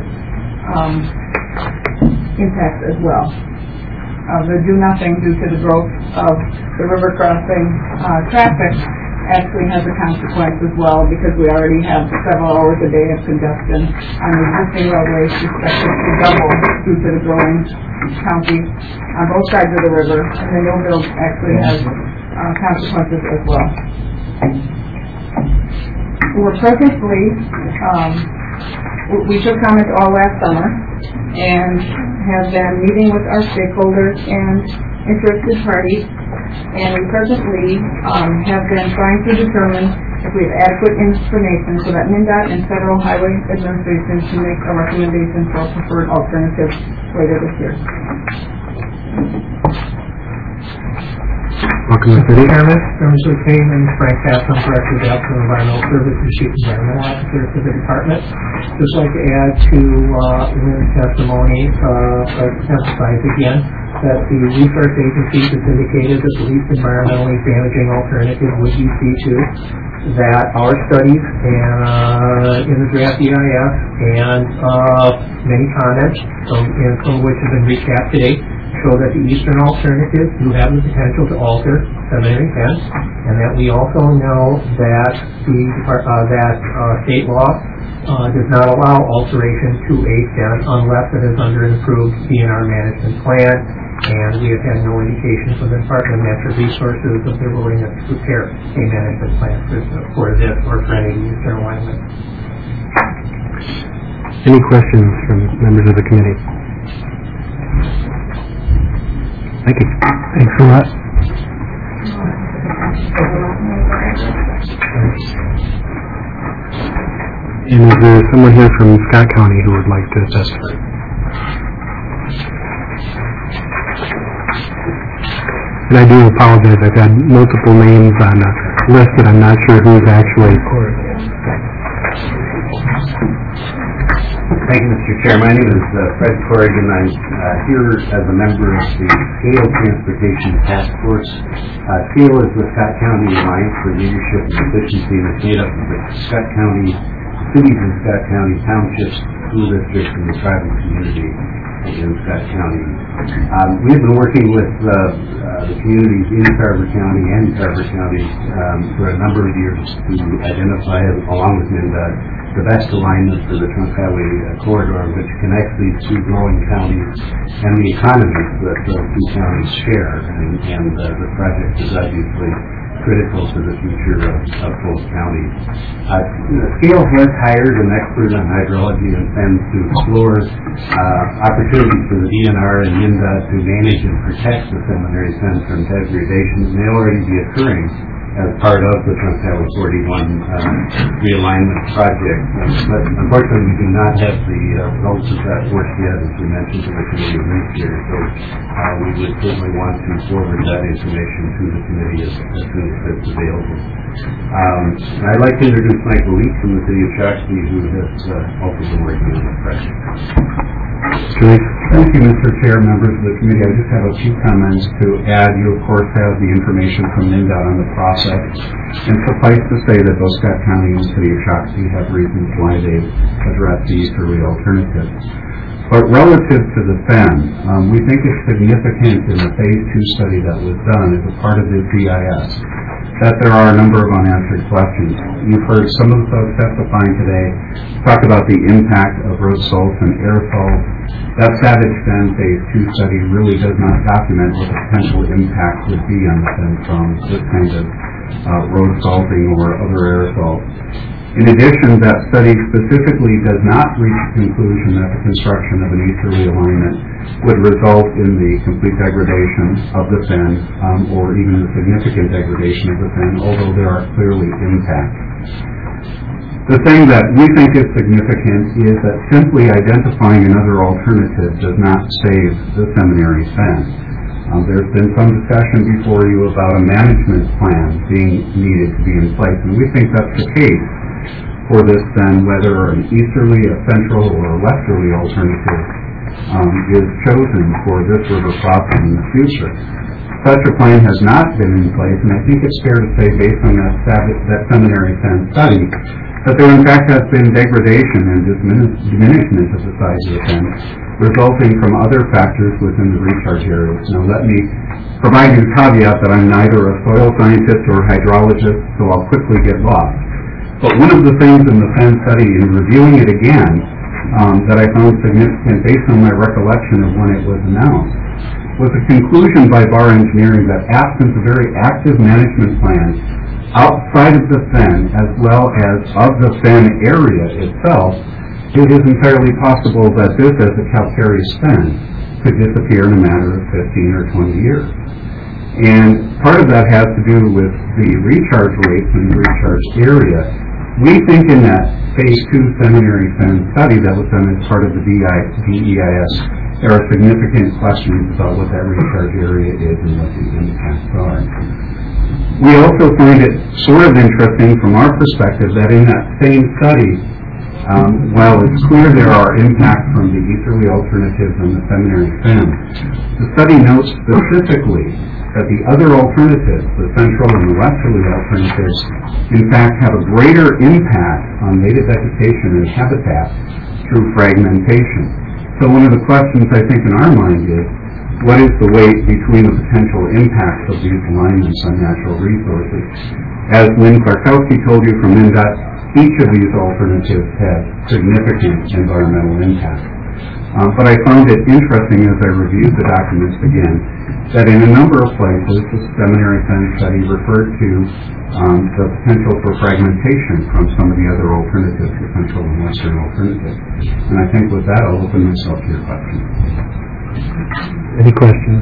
impacts as well. The do nothing due to the growth of the river crossing traffic actually has a consequence as well, because we already have several hours a day of congestion on existing roadways expected to double due to the growing counties on both sides of the river, and the no build actually has consequences as well. We're presently, we took comments all last summer and have been meeting with our stakeholders and interested parties, and we presently have been trying to determine if we have adequate information so that MnDOT and Federal Highway Administration can make a recommendation for a preferred alternative later this year. Welcome to City Chairman. Members of the team, and Frank Casson, Director of the Office of Environmental Service and Chief Environmental Officer for the department. Just like to add to Lynn's testimony, emphasize again that the research agencies has indicated that the least environmentally damaging alternative would be C2. that our studies in the draft EIS and many comments, some of which have been recapped today, show that the eastern alternatives do have the potential to alter seminary fence, and that we also know that state law does not allow alteration to a fence unless it is under an approved DNR management plan, and we have had no indication from the Department of Natural Resources of their willingness to prepare a management plan for this or for any eastern alignment. Any questions from members of the committee? Thank you. Thanks a lot. And is there someone here from Scott County who would like to testify? And I do apologize. I've had multiple names on a list that I'm not sure who's actually. Thank you, Mr. Chair. My name is Fred Corrigan. I'm here as a member of the SCALE Transportation Task Force. SCALE is the Scott County Alliance for Leadership and Efficiency, and it's made up of the Scott County cities and Scott County townships, school districts, and the tribal community in Scott County. We've been working with the communities in Carver County and Carver County for a number of years to identify, along with MnDOT, the best alignment for the Trunk Highway corridor, which connects these two growing counties and the economies that the two counties share. And the project is obviously critical to the future of both counties. SCALE has hired an expert on hydrology and fence to explore opportunities for the DNR and MnDOT to manage and protect the seminary fence from degradation. It may already be occurring as part of the Trunk Highway 41 realignment project. But unfortunately, we do not have the results of that work yet, as we mentioned to the committee this year. So we would certainly want to forward that information to the committee as soon as it's available. I'd like to introduce Michael Leach from the city of Shakopee, who has also been working on the project. Thank you, Mr. Chair, members of the committee. I just have a few comments to add. You, of course, have the information from MnDOT on the process. And suffice to say that both Scott County and the city of Shakopee have reasons why they've addressed the easterly alternative. But relative to the fence, we think it's significant in the Phase 2 study that was done as a part of the GIS that there are a number of unanswered questions. You've heard some of the folks testifying today talk about the impact of road salts and aerosols. That Savage Bend Phase 2 study really does not document what the potential impact would be on the fence from this kind of road salting or other aerosols. In addition, that study specifically does not reach the conclusion that the construction of an easterly alignment would result in the complete degradation of the fen or even the significant degradation of the fen, although there are clearly impacts. The thing that we think is significant is that simply identifying another alternative does not save the seminary fen. There's been some discussion before you about a management plan being needed to be in place, and we think that's the case for this then, whether an easterly, a central, or a westerly alternative is chosen for this river crossing in the future. Such a plan has not been in place, and I think it's fair to say, based on that seminary fence study, that there in fact has been degradation and diminishment of the size of the fence, resulting from other factors within the recharge areas. Now let me provide you a caveat that I'm neither a soil scientist or a hydrologist, so I'll quickly get lost. But one of the things in the fence study, in reviewing it again, that I found significant based on my recollection of when it was announced, was a conclusion by Barr Engineering that absent a very active management plan outside of the fen as well as of the fen area itself, it is entirely possible that this as a calcareous fen could disappear in a matter of 15 or 20 years. And part of that has to do with the recharge rates and the recharge area. We think in that Phase 2 seminary fen study that was done as part of the DEIS, there are significant questions about what that recharge area is and what the impacts are. We also find it sort of interesting from our perspective that in that same study, while it's clear there are impacts from the easterly alternatives and the seminary fen, the study notes specifically that the other alternatives, the central and the westerly alternatives, in fact have a greater impact on native vegetation and habitat through fragmentation. So one of the questions I think in our mind is, what is the weight between the potential impacts of these alignments on natural resources? As Lynn Klarkowski told you from MnDOT, each of these alternatives has significant environmental impact. But I found it interesting as I reviewed the documents again, that in a number of places the seminary fence study referred to the potential for fragmentation from some of the other alternatives, the central and western alternatives. And I think with that I'll open myself to your questions. Any questions?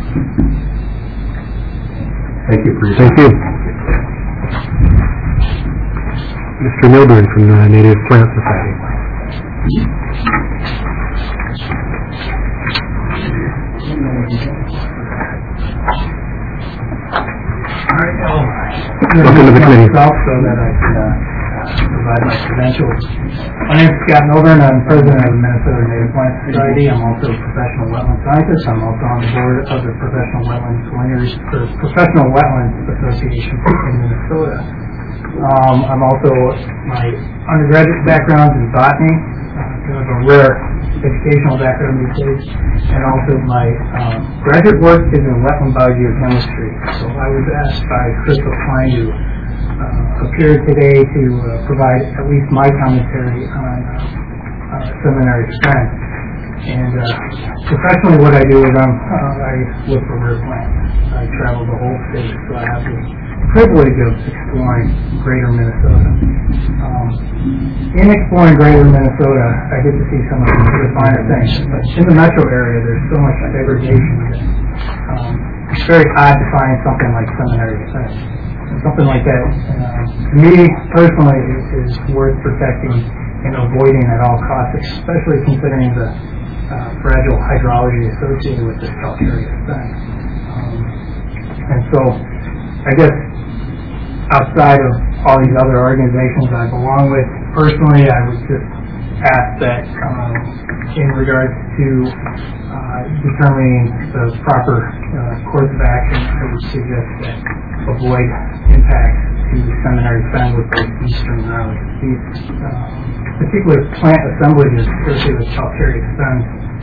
Thank you for your Thank you. Mr. Milburn from the Native Plant Society. Welcome to the committee. So that I can provide my credentials. My name is Scott Milburn. I'm president of the Minnesota Native Plant Society. I'm also a professional wetland scientist. I'm also on the board of the Professional Wetlands Association in Minnesota. I'm also, my undergraduate background in botany, kind of a rare educational background these days, and also my graduate work is in wetland biogeochemistry. So I was asked by Crystal Klein to appear today to provide at least my commentary on seminary strength. And professionally what I do is I look for rare plants. I travel the whole state, so I have the privilege of exploring greater Minnesota. In exploring greater Minnesota, I get to see some of the finer things. But in the metro area, there's so much degradation that it's very odd to find something like seminary defense. And something like that, to me personally, is worth protecting and avoiding at all costs, especially considering the fragile hydrology associated with this calcareous fence. And so, I guess, outside of all these other organizations I belong with, personally, I would just ask that in regards to determining the proper course of action, I would suggest that avoid impacts to seminary fence with both eastern and northern. These particular plant assemblages associated with calcareous fence,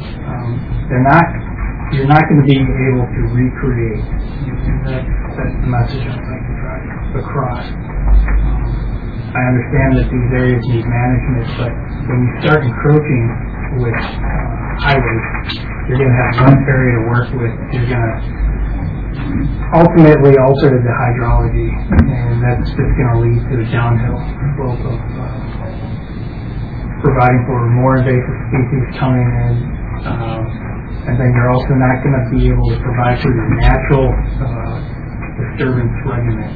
you're not going to be able to recreate. And that's the message I'd like to drive across. I understand that these areas need management, but when you start encroaching with highways, you're going to have one area to work with. You're going to ultimately alter the hydrology, and that's just going to lead to a downhill slope of providing for more invasive species coming in. And then you're also not going to be able to provide for your natural disturbance regimen.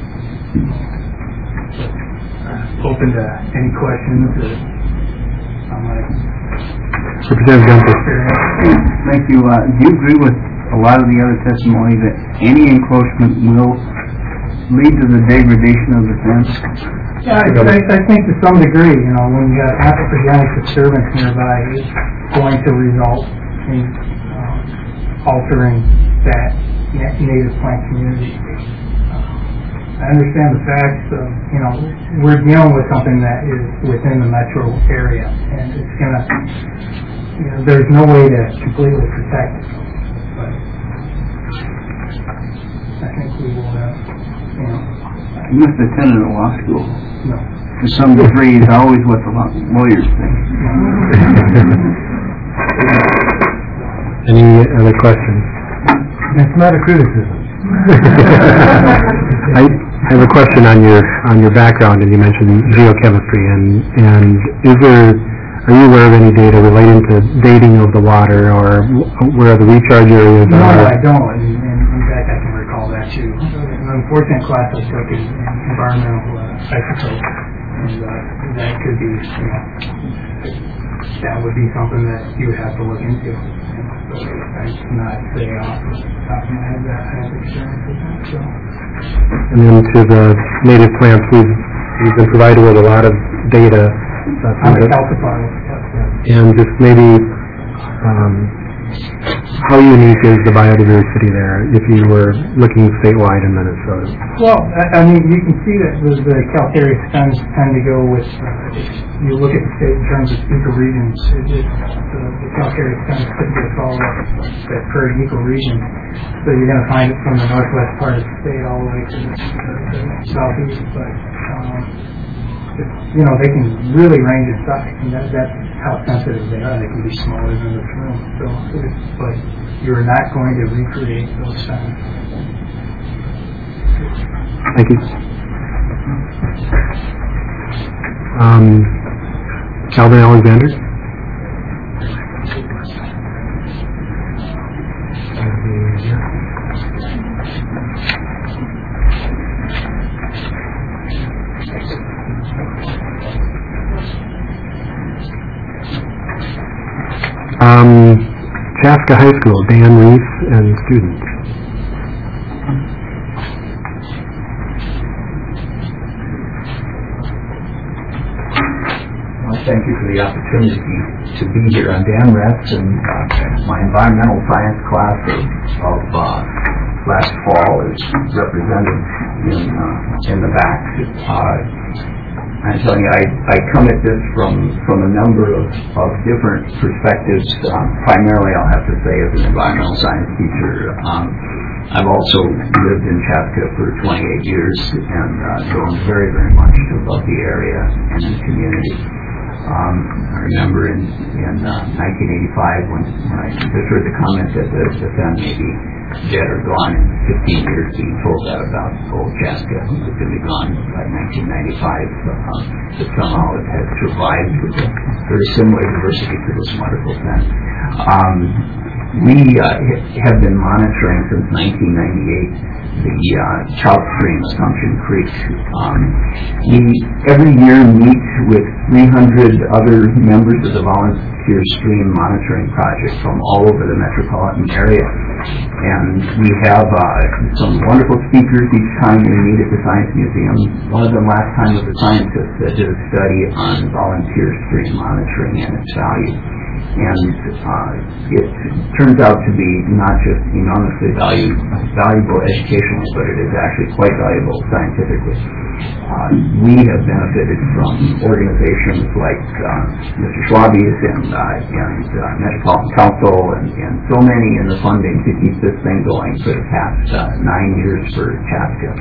Open to any questions on my experience. Thank you. Do you agree with a lot of the other testimony that any encroachment will lead to the degradation of the fence? Yeah, I think to some degree, when you have anthropogenic disturbance nearby, it's going to result in altering that native plant community. I understand the facts of, we're dealing with something that is within the metro area, and it's gonna, there's no way to completely protect it. But I think we will have, You must have attended a law school. No. To some degree, it's always what the lawyers think. Any other questions? It's not a criticism. I have a question on your background, and you mentioned geochemistry, and are you aware of any data relating to dating of the water, or where the recharge areas are? No, I don't, and in fact I can recall that too. An unfortunate class I took is environmental isotopes, and that could be, that would be something that you would have to look into. So I cannot say off the top of my head that I have experience with that. So. And then to the native plants, we've been provided with a lot of data. I'm a calcifier. And just maybe how unique is the biodiversity there if you were looking statewide in Minnesota? Well, I mean, you can see that the calcareous stems tend to go with, if you look at the state in terms of ecoregions, the calcareous stems typically follow that prairie ecoregion. So you're going to find it from the northwest part of the state all the way to the southeast. But, you know, they can really range in size, and that's how sensitive they are. They can be smaller than the room. So, but you're not going to recreate those stems. Thank you. Calvin Alexander. Chaska High School, Dan Reese and students. Thank you for the opportunity to be here. I'm Dan Retz, and my environmental science class of last fall is represented in the back. I'm telling you, I come at this from a number of different perspectives. Primarily, I'll have to say, as an environmental science teacher. I've also lived in Chaska for 28 years and grown very, very much to love the area and the community. I remember in 1985 when I just heard the comment that the town may be dead or gone in 15 years, being told that about old Chaska was going to be gone by 1995. That somehow it has survived with a very similar diversity to this wonderful town. We have been monitoring since 1998 the trout stream, Assumption Creek. We every year meet with 300 other members of the Volunteer Stream Monitoring Project from all over the metropolitan area. And we have some wonderful speakers each time we meet at the Science Museum. One of them last time was a scientist that did a study on volunteer stream monitoring and its value. And it turns out to be not just enormously valuable educationally, but it is actually quite valuable scientifically. We have benefited from organizations like Mr. Schwabi's and Metropolitan Council and so many in the funding to keep this thing going for the past 9 years for Chaska.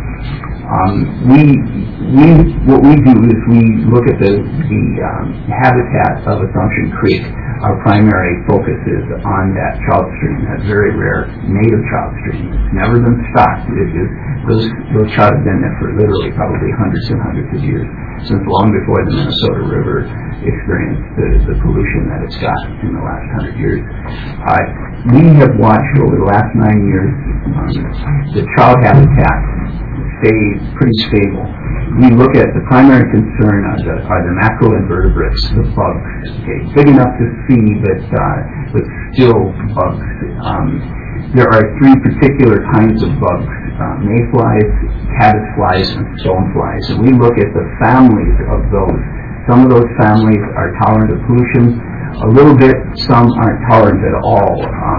What we do is we look at the habitat of Assumption Creek. Our primary focus is on that trout stream, that very rare native trout stream. It's never been stocked. Those trout have been there for literally probably hundreds and hundreds of years, since long before the Minnesota River experienced the pollution that it's got in the last 100 years. We have watched over the last 9 years the trout habitat stay pretty stable. We look at the primary concern are the macroinvertebrates, the bugs. Okay, big enough to see, but still bugs. There are 3 particular kinds of bugs: mayflies, caddisflies, and stoneflies. And we look at the families of those. Some of those families are tolerant of pollution a little bit. Some aren't tolerant at all.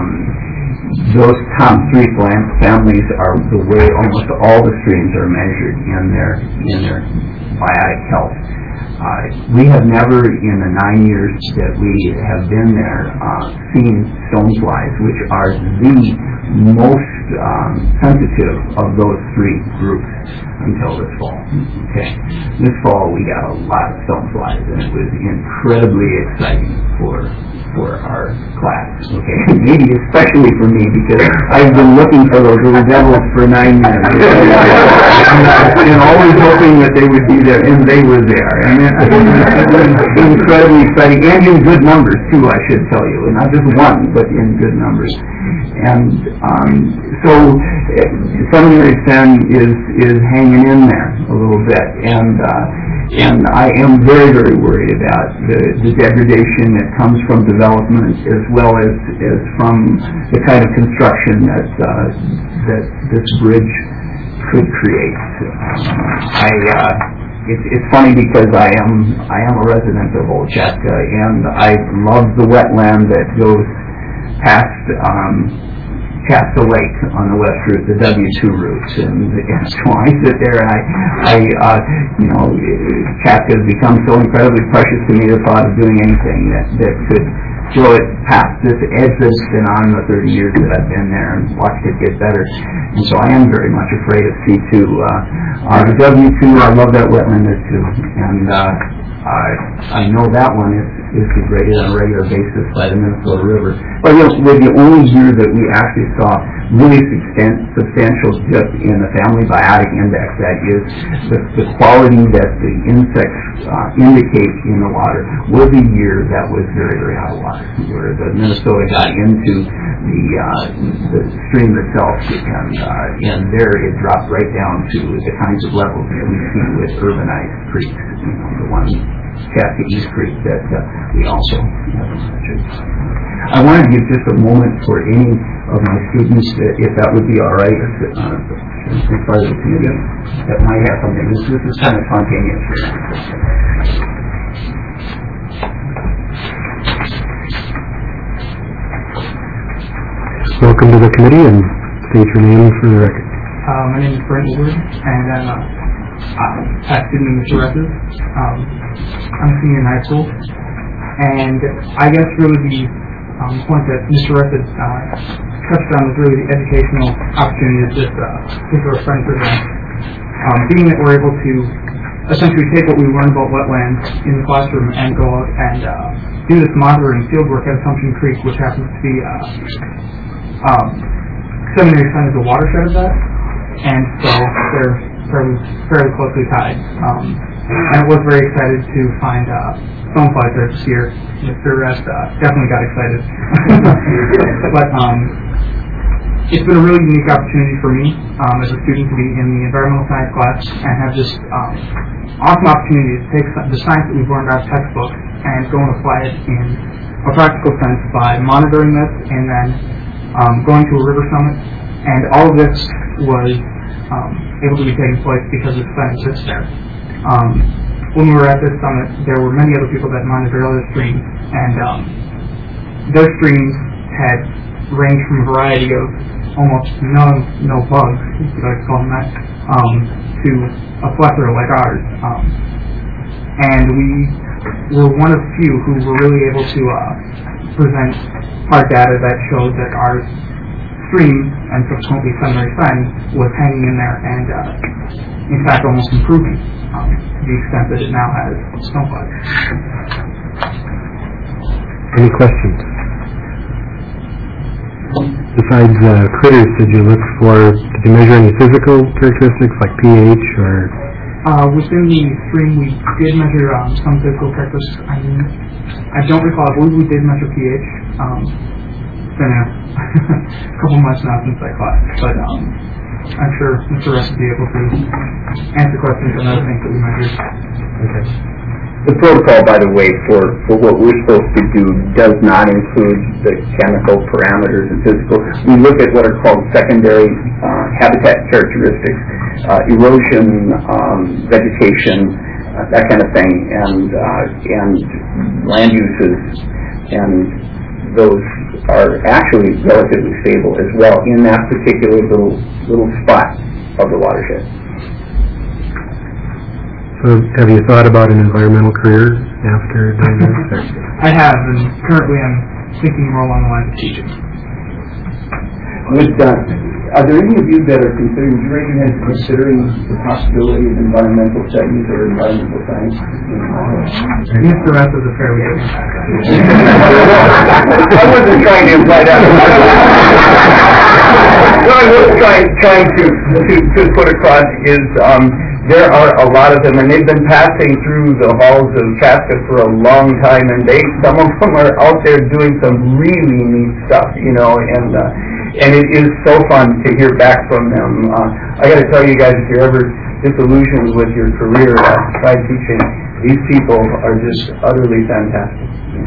Those top 3 families are the way almost all the streams are measured in their biotic health. We have never, in the 9 years that we have been there, seen stoneflies, which are the most sensitive of those 3 groups until this fall. Okay, this fall we got a lot of stoneflies, and it was incredibly exciting for our class. Okay, maybe especially for me because I've been looking for those little devils for 9 years, and always hoping that they would be there, and they were there. And it was incredibly exciting, and in good numbers too, I should tell you, and not just one, but in good numbers. And so Seminary Sen is hanging in there a little bit, and I am very, very worried about the degradation that comes from development as well as from the kind of construction that this bridge could create. It's funny because I am a resident of Old Chaska, and I love the wetland that goes past Castle Lake on the west route, the W2 route, and so I sit there and Chaska has become so incredibly precious to me. The thought of doing anything that could show it past this edge that's been on the 30 years that I've been there and watched it get better. And so I am very much afraid of C2. The W2, I love that wetland there too, and I know that one is degraded on a regular basis by the Minnesota River. But the only year that we actually saw really substantial dip in the family biotic index, that is the quality that the insects indicate in the water, was a year that was very, very high water, where the Minnesota got into the stream itself, and there it dropped right down to the kinds of levels that we see with urbanized creeks, the one Chaska East Creek that we also have mentioned. I want to give just a moment for any of my students, if that would be all right, as part of the committee, that might have something. This is kind of spontaneous here. Welcome to the committee, and state your name for the record. My name is Brent Woodward, and I'm a student in Mr. Ress's. I'm a senior in high school, and I guess really the point that Mr. Ress has touched on is really the educational opportunity that this particular fund presents. Being that we're able to essentially take what we learn about wetlands in the classroom and go out and do this monitoring field work at Assumption Creek, which happens to be Seminary Sun is the watershed of that, and so they're fairly closely tied. And I was very excited to find stoneflies there this year. Mr. Rest definitely got excited. But it's been a really unique opportunity for me as a student to be in the environmental science class and have just awesome opportunity to take the science that we've learned out of textbooks and go and apply it in a practical sense by monitoring this and then going to a river summit. And all of this was able to be taking place because the sun sits there. When we were at this summit, there were many other people that monitored other streams, and their streams had ranged from a variety of almost no bugs, if you like to call them that, to a plethora like ours. And we were one of few who were really able to present hard data that showed that our stream, and subsequently Seminary Sun, was hanging in there and in fact almost improving to the extent that it now has snowflakes. Any questions? Besides critters, did you measure any physical characteristics like pH or? Within the stream, we did measure some physical characteristics. I don't recall. I believe we did measure pH. It's been a couple months now since I class, but I'm sure Mr. Ress will be able to answer questions on other things that we measured. Okay. The protocol, by the way, for what we're supposed to do does not include the chemical parameters and physical. We look at what are called secondary habitat characteristics, erosion, vegetation, that kind of thing, and land uses, and those are actually relatively stable as well in that particular little spot of the watershed. So have you thought about an environmental career after doing this? I have, and currently I'm thinking more along the lines of teaching. Are there any of you that are considering, would you raise your hand, considering the possibility of environmental studies or environmental science? Mr. Ress is a fairly different background. I wasn't trying to imply that. What I was trying to put across is there are a lot of them, and they've been passing through the halls of Chaska for a long time, and some of them are out there doing some really neat stuff, and it is so fun to hear back from them. I got to tell you guys, if you're ever disillusioned with your career, try teaching. These people are just utterly fantastic.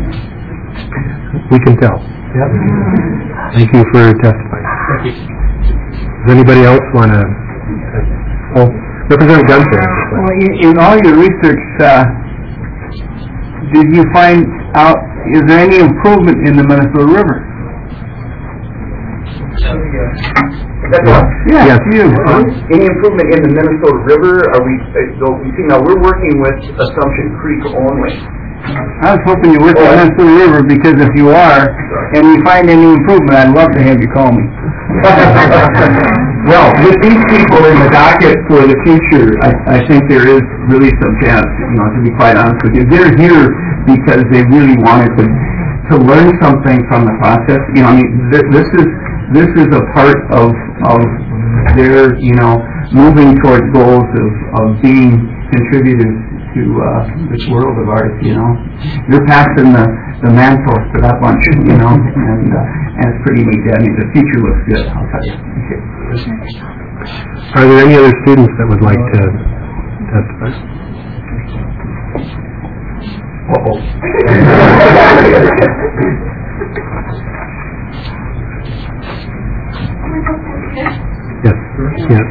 We can tell. Yep. Thank you for testifying. Thank you. Does anybody else want to? Representative Gunther. Well, in all your research, did you find out, is there any improvement in the Minnesota River? Yes. Any improvement in the Minnesota River? We see now we're working with Assumption Creek only. I was hoping you worked on Minnesota River, because if you are, and you find any improvement, I'd love to have you call me. Well, with these people in the docket for the future, I think there is really some chance, to be quite honest with you. They're here because they really wanted to learn something from the process. This is a part of their, moving towards goals of being contributors to this world of ours. You're passing the mantle to that bunch, and it's pretty neat. I mean, the future looks good, I'll tell you. Are there any other students that would like to testify? Yes. Yes.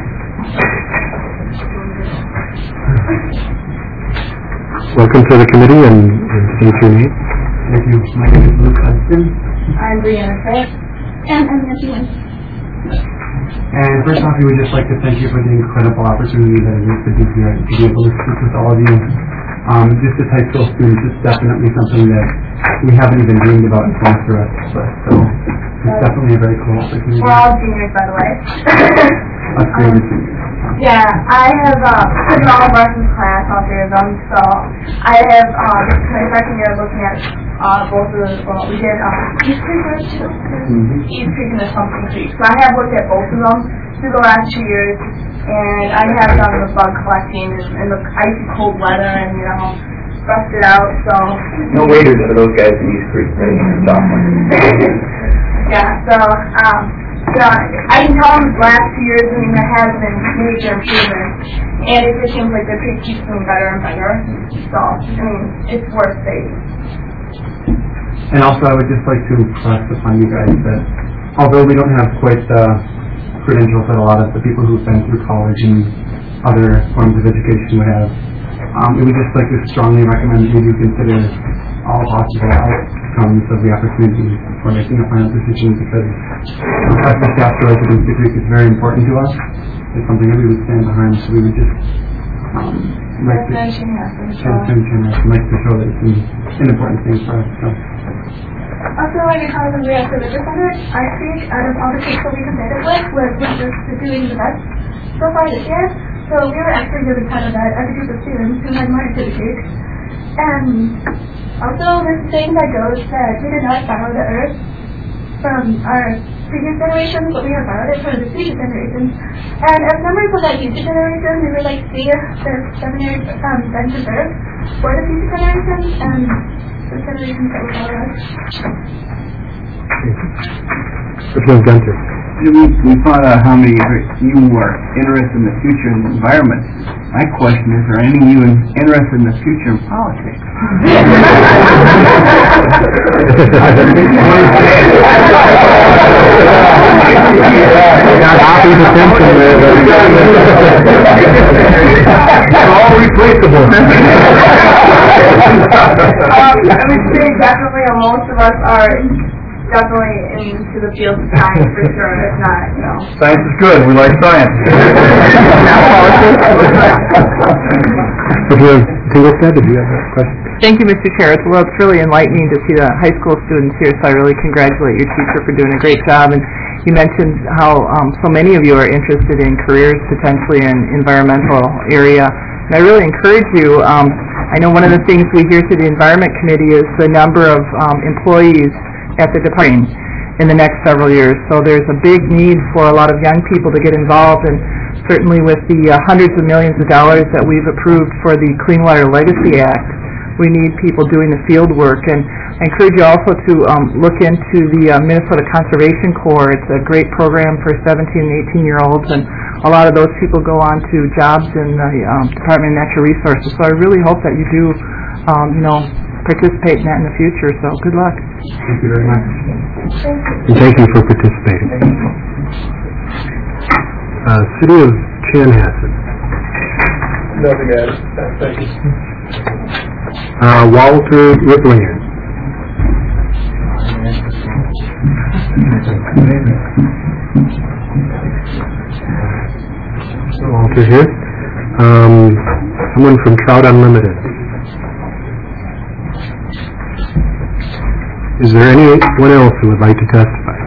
Welcome to the committee, and state your name. Thank you. My name is Luke Hudson. I'm Brianna Craig. And I'm Nancy Wynn. And first off, we would just like to thank you for the incredible opportunity that it is to be here, to be able to speak with all of you. Just as high school students, it's definitely something that we haven't even dreamed about in class for us. So it's definitely a very cool opportunity. We're all juniors, by the way. Us juniors. Yeah, I have taken all of our class, all three of them, so I have my freshman year looking at both of the, we did East Creek first too, East Creek and Assumption Creek. So I have looked at both of them through the last 2 years, and I have done the bug collecting in the icy cold weather and, rusted out, so. No waiters for those guys in East Creek, right? Yeah, so, I can tell them the last 2 years, there has been major improvements, and it just seems like the creek keeps getting better and better, so, it's worth it. And also, I would just like to press upon you guys that although we don't have quite the credentials that a lot of the people who've been through college and other forms of education would have, we would just like to strongly recommend that you consider all possible outcomes of the opportunity for making a final decision, because as the staff to residency Creek is very important to us. It's something that we would stand behind, so we would just like to show that it's an important thing for us. So. Also, because of the Civic Center, our creek, out of all the creeks that we competed with, was doing the best so far this year. So we were actually really proud of that as a group of students who had more to the creek. And also, this thing that goes that we did not borrow the earth from our previous generations, but we have borrowed it from the future generations. And as members of that future generation, we would like to see the 7 years then preserved for the future generations and the generations that will follow us. Representative Gunter. We found out how many of you are interested in the future in the environment. My question is, are any of you interested in the future in politics? All replaceable. I would say definitely most of us are definitely into the field of science for sure. If not, Science is good. We like science. Did you have a question? Thank you, Mr. Chair. Well, it's really enlightening to see the high school students here, so I really congratulate your teacher for doing a great job. And you mentioned how so many of you are interested in careers potentially in environmental area. And I really encourage you, I know one of the things we hear through the Environment Committee is the number of employees at the department in the next several years. So there's a big need for a lot of young people to get involved, and certainly with the hundreds of millions of dollars that we've approved for the Clean Water Legacy Act, we need people doing the field work. And I encourage you also to look into the Minnesota Conservation Corps. It's a great program for 17 and 18-year-olds, and a lot of those people go on to jobs in the Department of Natural Resources. So I really hope that you do, participate in that in the future. So good luck. Thank you very much. And thank you for participating. City of Chanhassen. Nothing else. Thank you. Walter Ripplinger. Walter here. Someone from Trout Unlimited. Is there anyone else who would like to testify?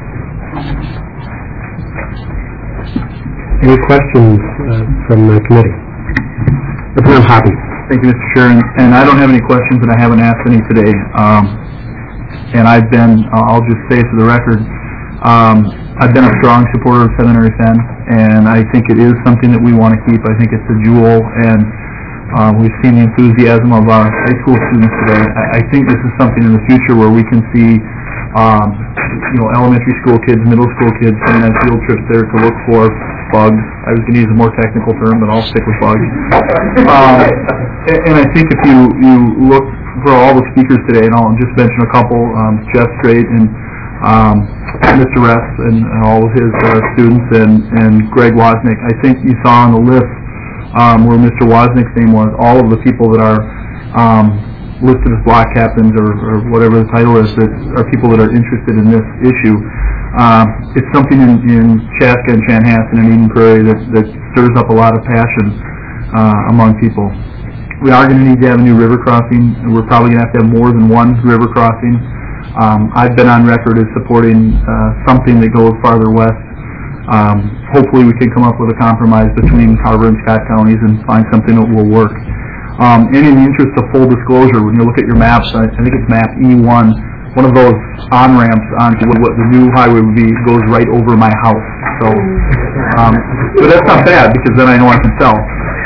Any questions from the committee? Representative Hoppe. Thank you, Mr. Chair, and I don't have any questions, and I haven't asked any today. And I've been, I'll just say for the record, I've been a strong supporter of Seminary Fen, and I think it is something that we want to keep. I think it's a jewel, and we've seen the enthusiasm of our high school students today. I think this is something in the future where we can see, elementary school kids, middle school kids going on field trips there to look for bugs. I was going to use a more technical term, but I'll stick with bugs. And I think if you look for all the speakers today, and I'll just mention a couple, Jeff Strait and Mr. Ress and all of his students, and Greg Wozniak. I think you saw on the list where Mr. Wozniak's name was, all of the people that are listed as block captains or whatever the title is, that are people that are interested in this issue. It's something in Chaska and Chanhassen and Eden Prairie that stirs up a lot of passion among people. We are going to need to have a new river crossing. We're probably going to have more than one river crossing. I've been on record as supporting something that goes farther west. Hopefully we can come up with a compromise between Carver and Scott counties and find something that will work. And in the interest of full disclosure, when you look at your maps, I think it's map E1, one of those on-ramps onto what the new highway would be goes right over my house. So, but that's not bad, because then I know I can sell.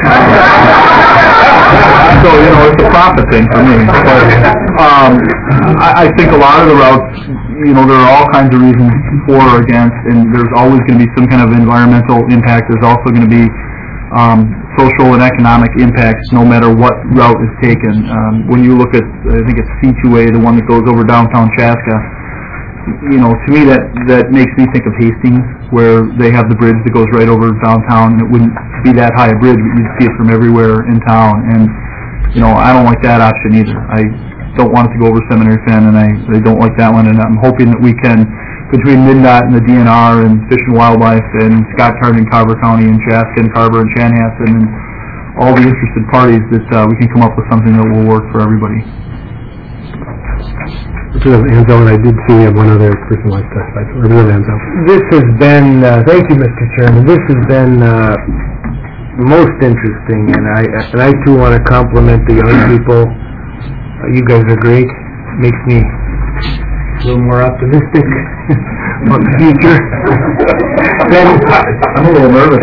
So, it's a profit thing for me. But I think a lot of the routes, there are all kinds of reasons for or against, and there's always going to be some kind of environmental impact. There's also going to be social and economic impacts no matter what route is taken. When you look at, I think it's C2A, the one that goes over downtown Chaska, to me that makes me think of Hastings, where they have the bridge that goes right over downtown, and it wouldn't be that high a bridge, but you'd see it from everywhere in town. And, I don't like that option either. I don't want it to go over Seminary Fen, and I don't like that one, and I'm hoping that we can, between MnDOT and the DNR and Fish and Wildlife and Scott County and Carver County and Chaska and Carver and Chanhassen and all the interested parties, that we can come up with something that will work for everybody. Representative Anzo, and I did see one other person wants to testify. Representative Anzo. This has been, thank you, Mr. Chairman, this has been most interesting, and I too want to compliment the young people. You guys are great. Makes me a little more optimistic about the future. I'm a little nervous.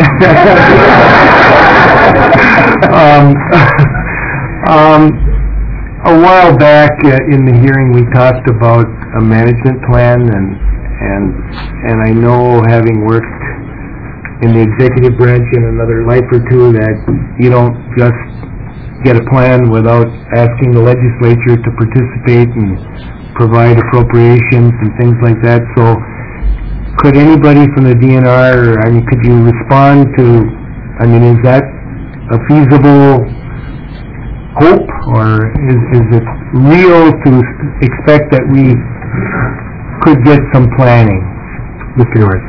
A while back in the hearing, we talked about a management plan, and I know, having worked in the executive branch in another life or two, that you don't just get a plan without asking the legislature to participate and provide appropriations and things like that. So could anybody from the DNR, could you respond to, is that a feasible hope, or is it real to expect that we could get some planning? Mr. Norris.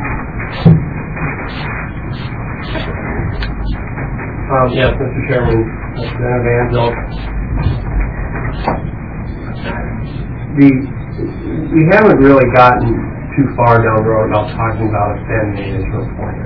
Yes, Mr. Chairman, Representative Anzo. We haven't really gotten too far down the road about talking about a Fen management plan.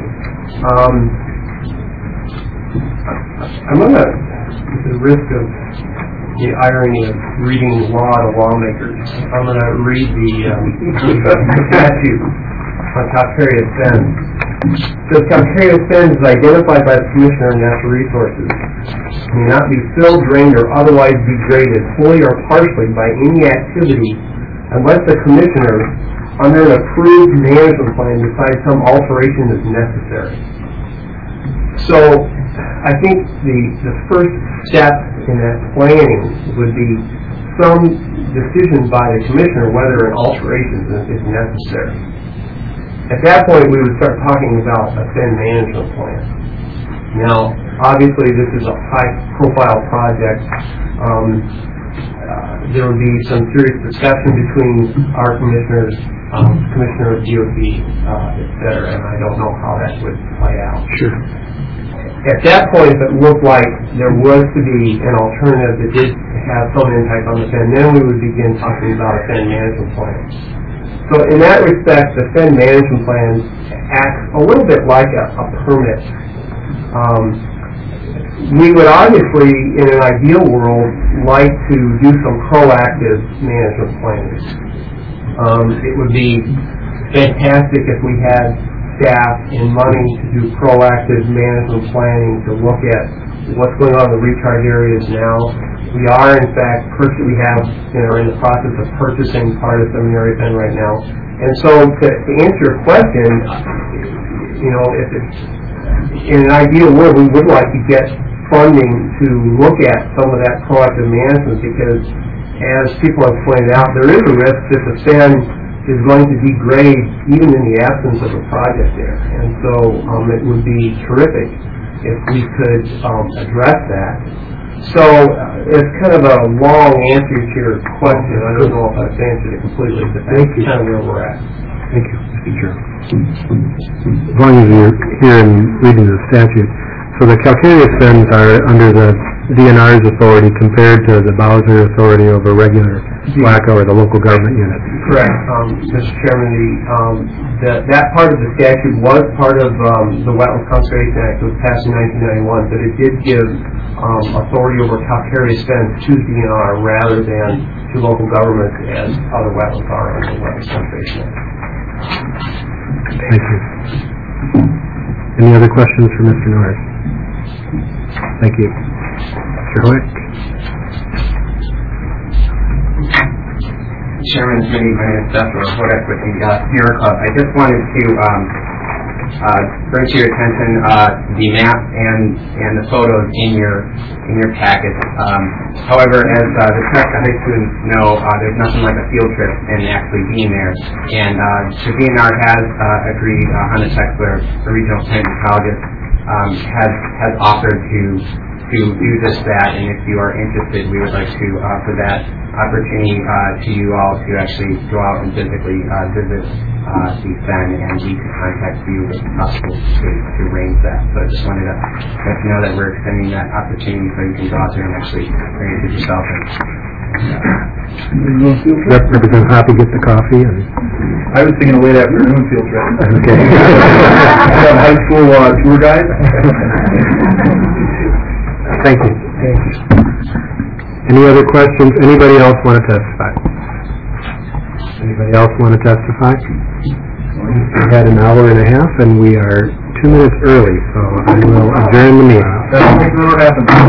I'm on the risk of the irony of reading law to lawmakers. I'm going to read the statute on calcareous fens. The calcareous fens is identified by the Commissioner of Natural Resources. May not be filled, drained, or otherwise degraded, fully or partially, by any activity unless the Commissioner, under an approved management plan, decides some alteration is necessary. So, I think the first step in that planning would be some decision by the Commissioner whether an alteration is necessary. At that point, we would start talking about a Fen management plan. Now, obviously, this is a high-profile project. there would be some serious discussion between our commissioners, Commissioner of DOT, et cetera, and I don't know how that would play out. Sure. At that point, if it looked like there was to be an alternative that did have some impact on the Fen, then we would begin talking about a Fen management plan. So in that respect, the Fen management plan acts a little bit like a permit. We would obviously, in an ideal world, like to do some proactive management planning. It would be fantastic if we had staff and money to do proactive management planning to look at what's going on in the recharge areas now. We are, in fact, in the process of purchasing part of Seminary Fen right now. And so, to answer your question, if it's in an ideal world, we would like to get funding to look at some of that proactive management because, as people have pointed out, there is a risk that the Fen is going to degrade even in the absence of a project there. And so it would be terrific if we could address that. So it's kind of a long answer to your question. I don't know if I've answered it completely, but that's kind of where we're at. Thank you, Mr. Chair. As long as you're here and reading the statute. So the calcareous Fens are under the DNR's authority compared to the Bowser authority over regular WACA or the local government units. Correct. Mr. Chairman, that part of the statute was part of the Wetlands Conservation Act that was passed in 1991, but it did give authority over calcareous Fens to DNR rather than to local governments as other wetlands are under the Wetlands Conservation Act. Thank you. Any other questions for Mr. Norris? Thank you. Mr. Hoek? Chairman Committee, my name is Seth Hoek with the Sierra Club. I just wanted to bring to your attention the map and the photos in your packet. However, as the Nebraska high students know, there's nothing like a field trip and actually being there. And the DNR has agreed, Hunter Texler, the regional planning ecologist, has offered to do just that, and if you are interested, we would like to offer that opportunity to you all to actually go out and physically visit the Fen, and we could contact you if possible to arrange that. So I just wanted to let you know that we're extending that opportunity so you can go out there and actually experience it yourself. Representative Hoppe get the coffee. And I was thinking of late afternoon field trip. Okay. High school tour guide. Thank you. Any other questions? Anybody else want to testify? Anybody else want to testify? We had an hour and a half, and we are 2 minutes early, so I will adjourn the meeting. That's what happened.